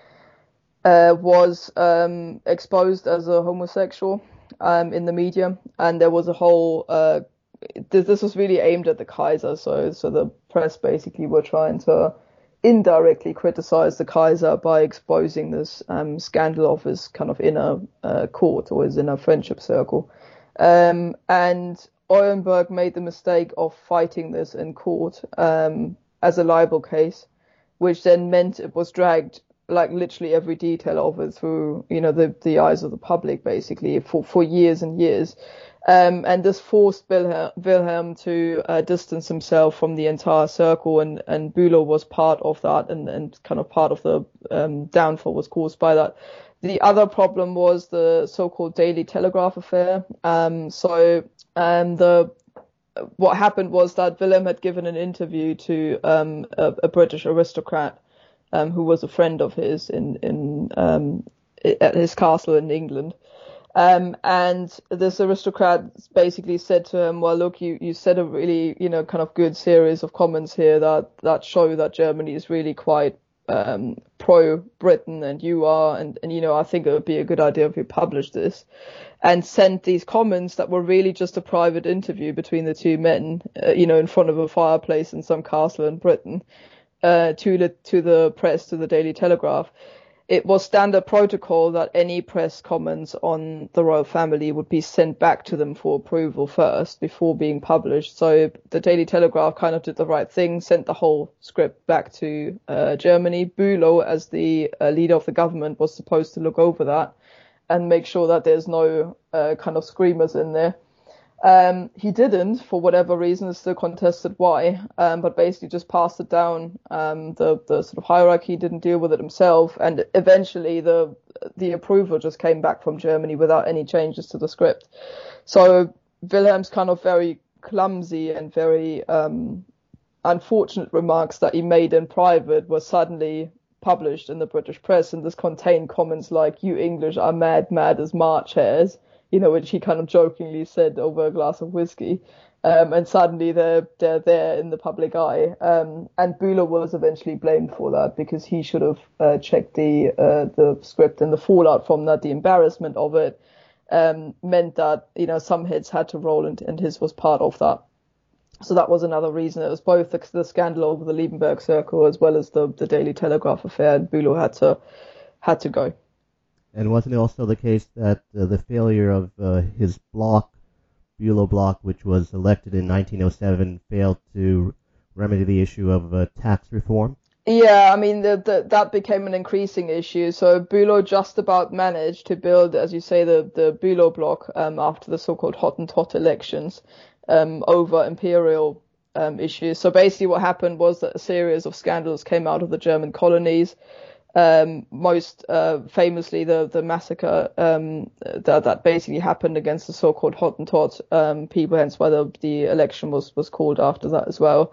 uh, was um, exposed as a homosexual um, in the media. And there was a whole... Uh, this, this was really aimed at the Kaiser. So, so the press basically were trying to indirectly criticize the Kaiser by exposing this um, scandal of his kind of inner uh, court or his inner friendship circle. Um, and Eulenburg made the mistake of fighting this in court um, as a libel case, which then meant it was dragged, like literally every detail of it, through, you know, the, the eyes of the public, basically, for, for years and years. Um, and this forced Wilhelm, Wilhelm to uh, distance himself from the entire circle, and, and Bülow was part of that, and, and kind of part of the um, downfall was caused by that. The other problem was the so-called Daily Telegraph affair. Um, so um, the what happened was that Wilhelm had given an interview to um, a, a British aristocrat um, who was a friend of his in, in um, at his castle in England. Um, and this aristocrat basically said to him, well, look, you, you said a really, you know, kind of good series of comments here that, that show that Germany is really quite um, pro-Britain, and you are, and, and, you know, I think it would be a good idea if you publish this. and sent these comments that were really just a private interview between the two men, uh, you know, in front of a fireplace in some castle in Britain, uh, to the to the press, to the Daily Telegraph. It was standard protocol that any press comments on the royal family would be sent back to them for approval first before being published. So the Daily Telegraph kind of did the right thing, sent the whole script back to uh, Germany. Bülow, as the uh, leader of the government, was supposed to look over that and make sure that there's no uh, kind of screamers in there. Um, he didn't, for whatever reason. It's still contested why, um, but basically just passed it down. Um, the, the sort of hierarchy didn't deal with it himself, and eventually the the approval just came back from Germany without any changes to the script. So Wilhelm's kind of very clumsy and very um, unfortunate remarks that he made in private were suddenly published in the British press, and this contained comments like, "You English are mad, mad as March hares," you know, which he kind of jokingly said over a glass of whiskey. Um, and suddenly they're, they're there in the public eye. Um, and Bülow was eventually blamed for that because he should have uh, checked the uh, the script, and the fallout from that, the embarrassment of it, um, meant that, you know, some heads had to roll, and, and his was part of that. So that was another reason. It was both the, the scandal over the Liebenberg Circle as well as the, the Daily Telegraph affair, and Bülow had to had to go. And wasn't it also the case that uh, the failure of uh, his bloc, Bülow bloc, which was elected in nineteen oh seven, failed to remedy the issue of uh, tax reform? Yeah, I mean, the, the, that became an increasing issue. So Bülow just about managed to build, as you say, the, the Bülow bloc um, after the so-called Hottentot elections um, over imperial um, issues. So basically what happened was that a series of scandals came out of the German colonies. Um, most uh, famously, the the massacre um, that that basically happened against the so-called Hottentot um, people, hence why the, the election was was called after that as well.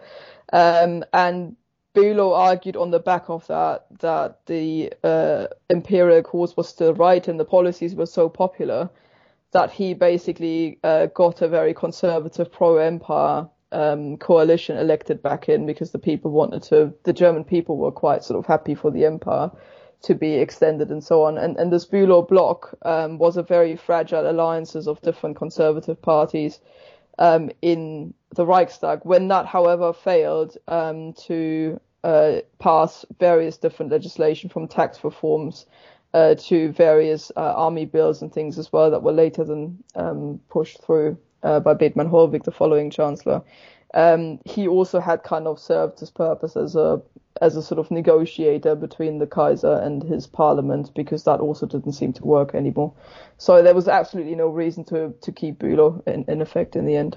Um, and Bülow argued on the back of that that the uh, imperial cause was still right and the policies were so popular that he basically uh, got a very conservative pro-empire Um, coalition elected back in, because the people wanted to, the German people were quite sort of happy for the empire to be extended and so on. And, and this Bülow bloc um, was a very fragile alliances of different conservative parties um, in the Reichstag. When that, however, failed um, to uh, pass various different legislation, from tax reforms uh, to various uh, army bills and things as well that were later then um, pushed through Uh, by Bethmann Hollweg, the following chancellor. Um, he also had kind of served his purpose as a as a sort of negotiator between the Kaiser and his parliament, because that also didn't seem to work anymore. So there was absolutely no reason to to keep Bülow in, in effect in the end.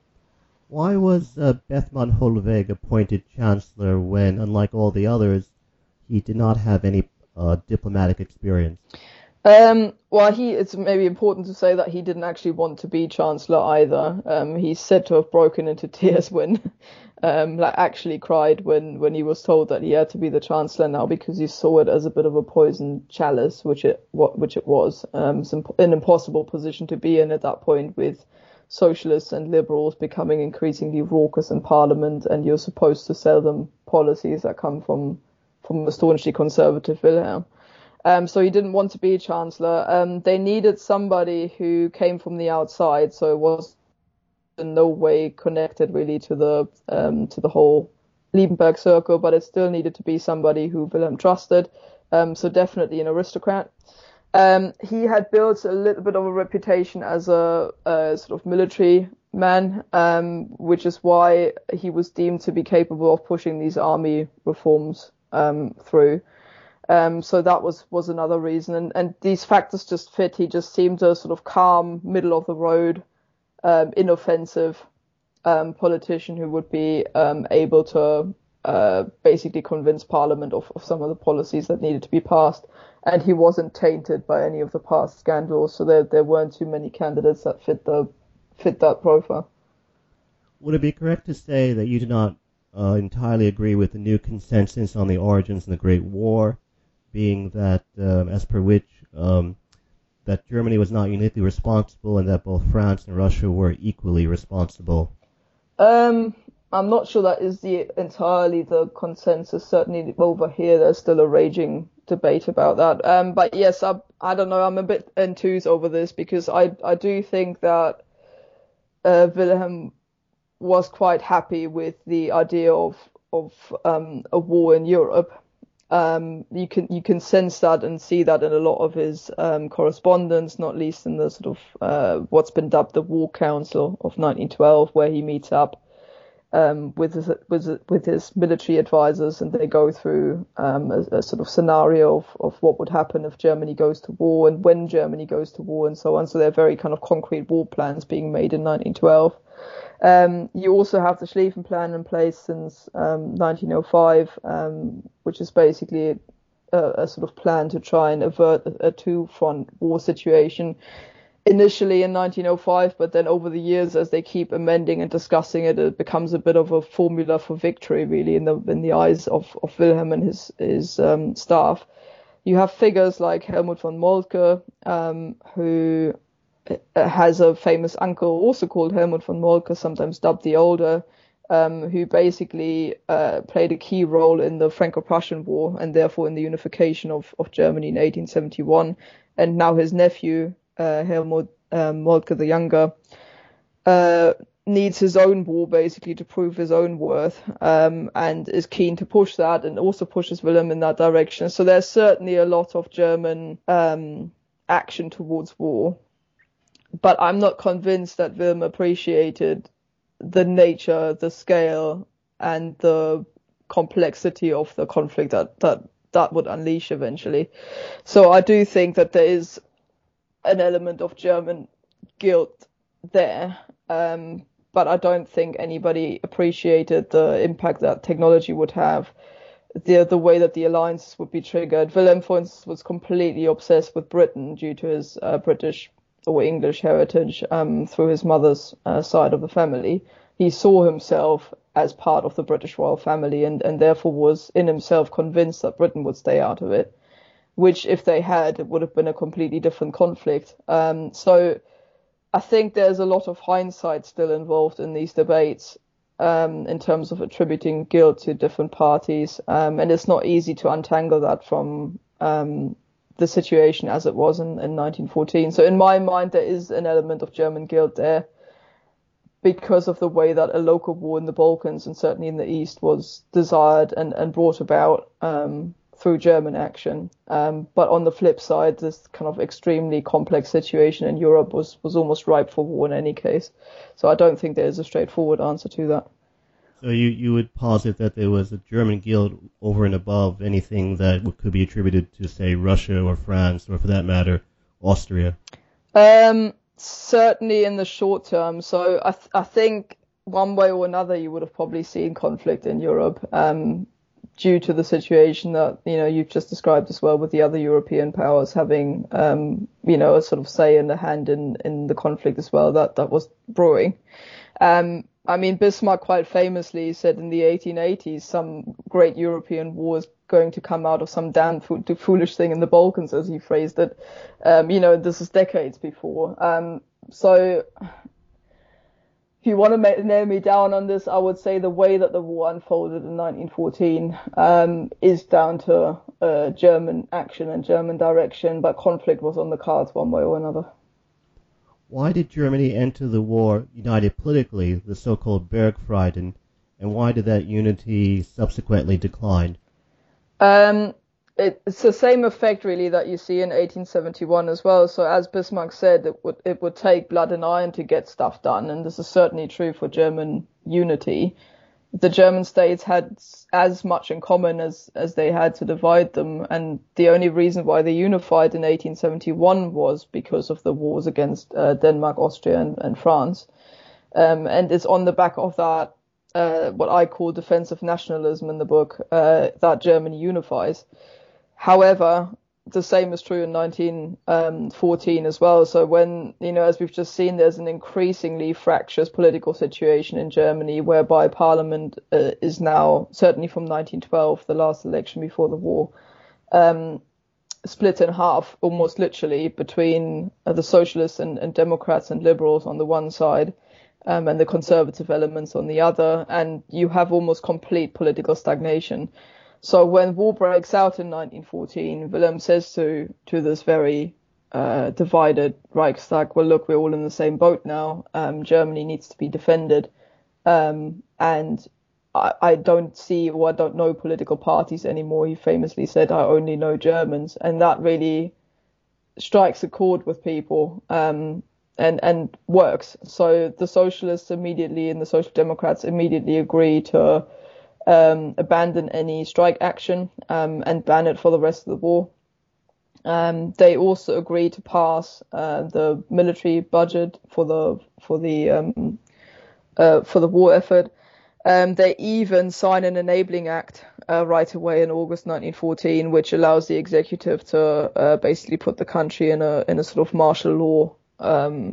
Why was uh, Bethmann Hollweg appointed chancellor when, unlike all the others, he did not have any uh, diplomatic experience? Um, well, he, it's maybe important to say that he didn't actually want to be chancellor either. Um, he's said to have broken into tears when, um, like actually cried when, when he was told that he had to be the chancellor now, because he saw it as a bit of a poisoned chalice, which it, what, which it was. Um, it's an impossible position to be in at that point, with socialists and liberals becoming increasingly raucous in parliament, and you're supposed to sell them policies that come from, from a staunchly conservative Wilhelm. Um, so he didn't want to be chancellor. Um, they needed somebody who came from the outside, so it was in no way connected really to the um, to the whole Liebenberg Circle, but it still needed to be somebody who Wilhelm trusted. Um, so definitely an aristocrat. Um, he had built a little bit of a reputation as a, a sort of military man, um, which is why he was deemed to be capable of pushing these army reforms um, through. Um, so that was, was another reason. And, and these factors just fit. He just seemed a sort of calm, middle of the road, um, inoffensive um, politician who would be um, able to uh, basically convince Parliament of, of some of the policies that needed to be passed. And he wasn't tainted by any of the past scandals. So there, there weren't too many candidates that fit the fit that profile. Would it be correct to say that you do not uh, entirely agree with the new consensus on the origins of the Great War, being that, um, as per which, um, that Germany was not uniquely responsible and that both France and Russia were equally responsible? Um, I'm not sure that is the entirely the consensus. Certainly over here, there's still a raging debate about that. Um, but yes, I, I don't know, I'm a bit enthused over this because I, I do think that uh, Wilhelm was quite happy with the idea of of um, a war in Europe. Um, you can you can sense that and see that in a lot of his um, correspondence, not least in the sort of uh, what's been dubbed the War Council of nineteen twelve, where he meets up um, with his, with with his military advisors, and they go through um, a, a sort of scenario of, of what would happen if Germany goes to war and when Germany goes to war and so on. So they're very kind of concrete war plans being made in nineteen twelve. Um, you also have the Schlieffen Plan in place since um, nineteen oh five, um, which is basically a, a sort of plan to try and avert a, a two-front war situation. Initially in nineteen oh five, but then over the years, as they keep amending and discussing it, it becomes a bit of a formula for victory, really, in the in the eyes of, of Wilhelm and his his um, staff. You have figures like Helmut von Moltke, um, who has a famous uncle also called Helmut von Moltke, sometimes dubbed the Older, um, who basically uh, played a key role in the Franco-Prussian War and therefore in the unification of, of Germany in eighteen seventy-one. And now his nephew, uh, Helmut um, Moltke the Younger, uh, needs his own war basically to prove his own worth, um, and is keen to push that and also pushes Wilhelm in that direction. So there's certainly a lot of German um, action towards war. But I'm not convinced that Wilhelm appreciated the nature, the scale, and the complexity of the conflict that, that that would unleash eventually. So I do think that there is an element of German guilt there, um, but I don't think anybody appreciated the impact that technology would have, the the way that the alliances would be triggered. Wilhelm, for instance, was completely obsessed with Britain due to his uh, British or English heritage um, through his mother's uh, side of the family. He saw himself as part of the British royal family and, and therefore was in himself convinced that Britain would stay out of it, which if they had, it would have been a completely different conflict. Um, so I think there's a lot of hindsight still involved in these debates um, in terms of attributing guilt to different parties. Um, and it's not easy to untangle that from um, the situation as it was in, in nineteen fourteen. So in my mind, there is an element of German guilt there because of the way that a local war in the Balkans and certainly in the East was desired and, and brought about um, through German action. Um, but on the flip side, this kind of extremely complex situation in Europe was, was almost ripe for war in any case. So I don't think there is a straightforward answer to that. So you, you would posit that there was a German guilt over and above anything that could be attributed to, say, Russia or France, or for that matter, Austria? Um, certainly in the short term. So I, th- I think one way or another you would have probably seen conflict in Europe um, due to the situation that, you know, you've just described as well, with the other European powers having, um, you know, a sort of say in the hand in, in the conflict as well that, that was brewing. Um, I mean, Bismarck quite famously said in the eighteen eighties, some great European war is going to come out of some damn fo- foolish thing in the Balkans, as he phrased it. Um, you know, this is decades before. Um, so if you want to ma- nail me down on this, I would say the way that the war unfolded in nineteen fourteen um, is down to uh, German action and German direction, but conflict was on the cards one way or another. Why did Germany enter the war united politically, the so-called Bergfrieden, and why did that unity subsequently decline? Um, it, it's the same effect, really, that you see in eighteen seventy-one as well. So as Bismarck said, it would it would take blood and iron to get stuff done, and this is certainly true for German unity. The German states had as much in common as, as they had to divide them, and the only reason why they unified in eighteen seventy-one was because of the wars against uh, Denmark, Austria, and, and France. Um, and it's on the back of that, uh, what I call defensive nationalism in the book, uh, that Germany unifies. However, the same is true in nineteen fourteen as well. So when, you know, as we've just seen, there's an increasingly fractious political situation in Germany whereby parliament uh, is now, certainly from nineteen twelve, the last election before the war, um, split in half, almost literally, between uh, the socialists and, and Democrats and liberals on the one side, um, and the conservative elements on the other. And you have almost complete political stagnation. So when war breaks out in nineteen fourteen, Wilhelm says to to this very uh, divided Reichstag, well, look, we're all in the same boat now. Um, Germany needs to be defended. Um, and I, I don't see or I don't know political parties anymore. He famously said, I only know Germans. And that really strikes a chord with people um, and, and works. So the socialists immediately and the social democrats immediately agree to um, abandon any strike action um, and ban it for the rest of the war. Um, they also agree to pass uh, the military budget for the for the um, uh, for the war effort. Um, they even sign an enabling act uh, right away in August nineteen fourteen, which allows the executive to uh, basically put the country in a in a sort of martial law um,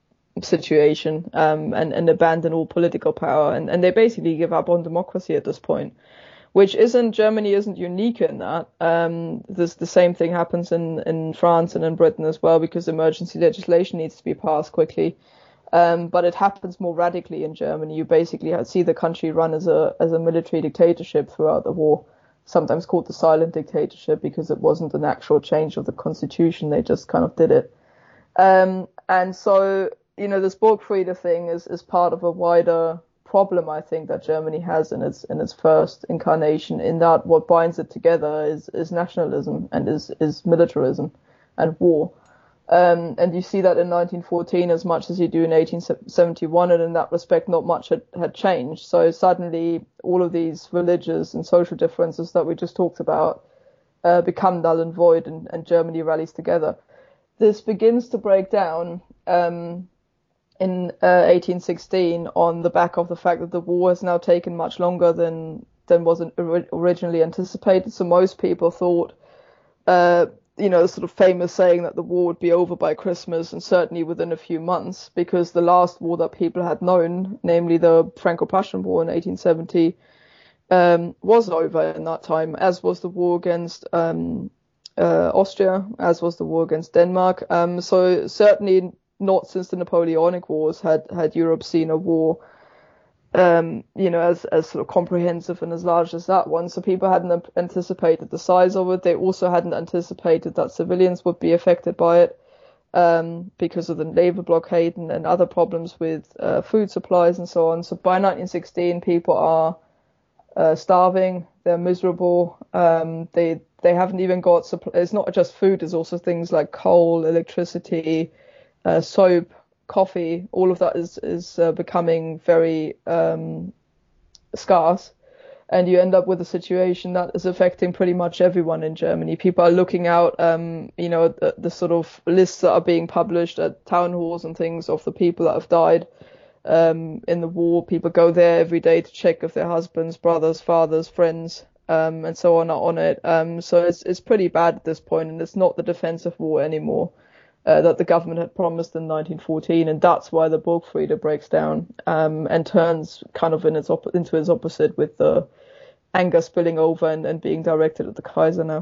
situation um, and and abandon all political power. And, and they basically give up on democracy at this point. Which isn't, Germany isn't unique in that. Um, this, the same thing happens in, in France and in Britain as well, because emergency legislation needs to be passed quickly. Um, but it happens more radically in Germany. You basically see the country run as a as a military dictatorship throughout the war, sometimes called the silent dictatorship because it wasn't an actual change of the constitution. They just kind of did it. Um, and so, you know, this Burgfriede thing is, is part of a wider problem, I think, that Germany has in its in its first incarnation, in that what binds it together is is nationalism and is is militarism and war. Um, and you see that in nineteen fourteen as much as you do in eighteen seventy-one, and in that respect not much had, had changed. So suddenly all of these religious and social differences that we just talked about uh, become null and void, and, and Germany rallies together. This begins to break down um, in uh, eighteen sixteen on the back of the fact that the war has now taken much longer than than was originally anticipated. So most people thought, uh, you know, the sort of famous saying that the war would be over by Christmas, and certainly within a few months, because the last war that people had known, namely the Franco-Prussian War in eighteen seventy, um, was over in that time, as was the war against um, uh, Austria, as was the war against Denmark. Um, so certainly not since the Napoleonic Wars had, had Europe seen a war, um, you know, as, as sort of comprehensive and as large as that one. So people hadn't anticipated the size of it. They also hadn't anticipated that civilians would be affected by it, um, because of the labor blockade and, and other problems with uh, food supplies and so on. So by nineteen sixteen, people are uh, starving. They're miserable. Um, they they haven't even got. Suppl- it's not just food. It's also things like coal, electricity, Uh, soap, coffee, all of that is is uh, becoming very um, scarce, and you end up with a situation that is affecting pretty much everyone in Germany. People are looking out, um, you know, the, the sort of lists that are being published at town halls and things of the people that have died um, in the war. People go there every day to check if their husbands, brothers, fathers, friends, um, and so on are on it. Um, so it's it's pretty bad at this point, and it's not the defensive war anymore Uh, that the government had promised in nineteen fourteen, and that's why the Burgfriede breaks down um, and turns kind of in its op- into its opposite, with the anger spilling over and, and being directed at the Kaiser now.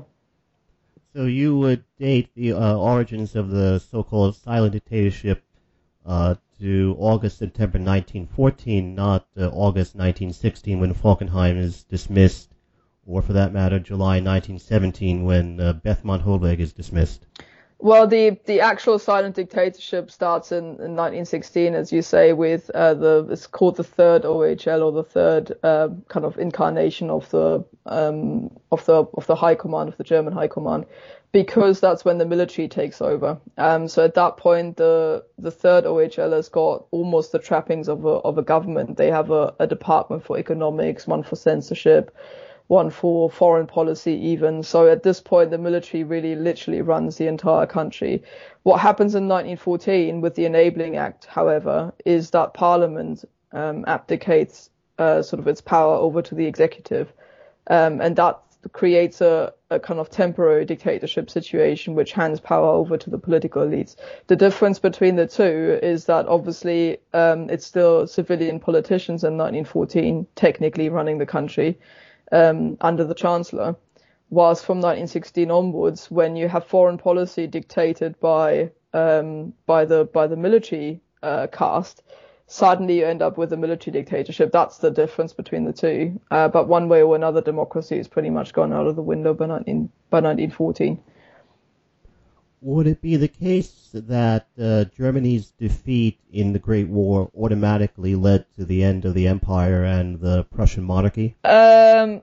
So you would date the uh, origins of the so-called silent dictatorship uh, to August, September nineteen fourteen, not uh, August nineteen sixteen when Falkenhayn is dismissed, or for that matter, July nineteen seventeen when uh, Bethmann Hollweg is dismissed. Well, the, the actual silent dictatorship starts in, in nineteen sixteen, as you say, with uh, the it's called the third O H L, or the third uh, kind of incarnation of the um, of the of the High Command, of the German High Command, because that's when the military takes over. Um, so at that point, the the third O H L has got almost the trappings of a of a government. They have a, a department for economics, one for censorship, one for foreign policy even. So at this point, the military really literally runs the entire country. What happens in nineteen fourteen with the Enabling Act, however, is that Parliament um, abdicates uh, sort of its power over to the executive. Um, and that creates a, a kind of temporary dictatorship situation, which hands power over to the political elites. The difference between the two is that obviously um, it's still civilian politicians in nineteen fourteen technically running the country Um, under the Chancellor, whilst from nineteen sixteen onwards, when you have foreign policy dictated by um, by the by the military uh, caste, suddenly you end up with a military dictatorship. That's the difference between the two. Uh, but one way or another, democracy is pretty much gone out of the window by nineteen by nineteen fourteen. Would it be the case that uh, Germany's defeat in the Great War automatically led to the end of the empire and the Prussian monarchy? Um,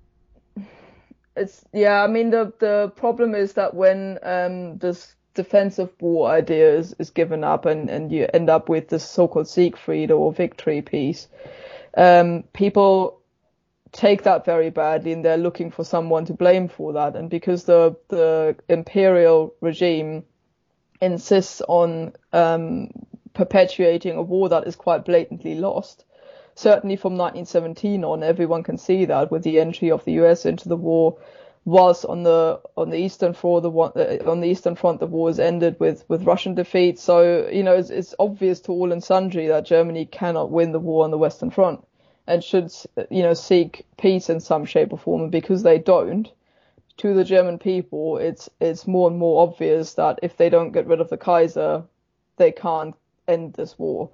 it's yeah. I mean, the the problem is that when um, this defensive war idea is, is given up, and, and you end up with this so-called Siegfried or victory peace, um, people take that very badly, and they're looking for someone to blame for that. And because the the imperial regime insists on um, perpetuating a war that is quite blatantly lost, certainly from nineteen seventeen on, everyone can see that with the entry of the U S into the war. Was on the on the eastern front, the one, uh, on the eastern front, the war is ended with with Russian defeat. So you know it's, it's obvious to all and sundry that Germany cannot win the war on the Western Front, and should, you know, seek peace in some shape or form. And because they don't, to the German people, it's it's more and more obvious that if they don't get rid of the Kaiser, they can't end this war.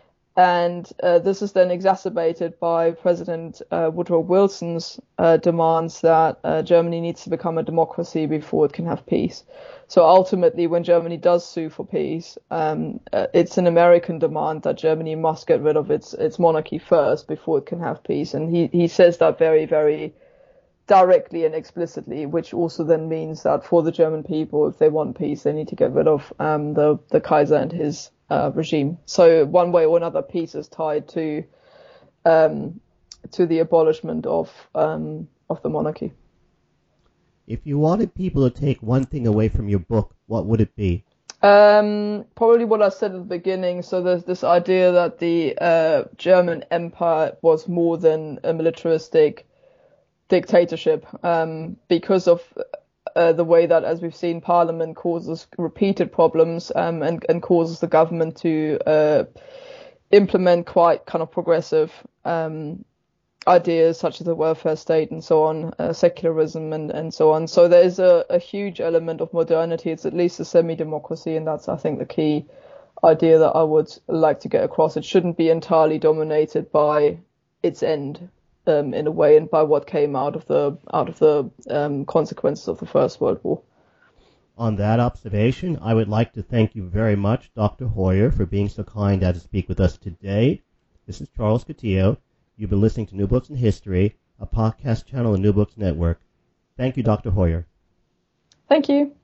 And uh, this is then exacerbated by President uh, Woodrow Wilson's uh, demands that uh, Germany needs to become a democracy before it can have peace. So ultimately, when Germany does sue for peace, um, uh, it's an American demand that Germany must get rid of its its monarchy first before it can have peace. And he, he says that very, very directly and explicitly, which also then means that for the German people, if they want peace, they need to get rid of um, the, the Kaiser and his uh, regime. So one way or another, peace is tied to um, to the abolishment of um, of the monarchy. If you wanted people to take one thing away from your book, what would it be? Um, probably what I said at the beginning. So there's this idea that the uh, German Empire was more than a militaristic dictatorship, um, because of uh, the way that, as we've seen, Parliament causes repeated problems um, and, and causes the government to uh, implement quite kind of progressive um, ideas such as the welfare state and so on, uh, secularism and, and so on. So there is a, a huge element of modernity. It's at least a semi-democracy, and that's, I think, the key idea that I would like to get across. It shouldn't be entirely dominated by its end. Um, in a way, and by what came out of the out of the um, consequences of the First World War. On that observation, I would like to thank you very much, Doctor Hoyer, for being so kind as to speak with us today. This is Charles Coutinho. You've been listening to New Books in History, a podcast channel on New Books Network. Thank you, Doctor Hoyer. Thank you.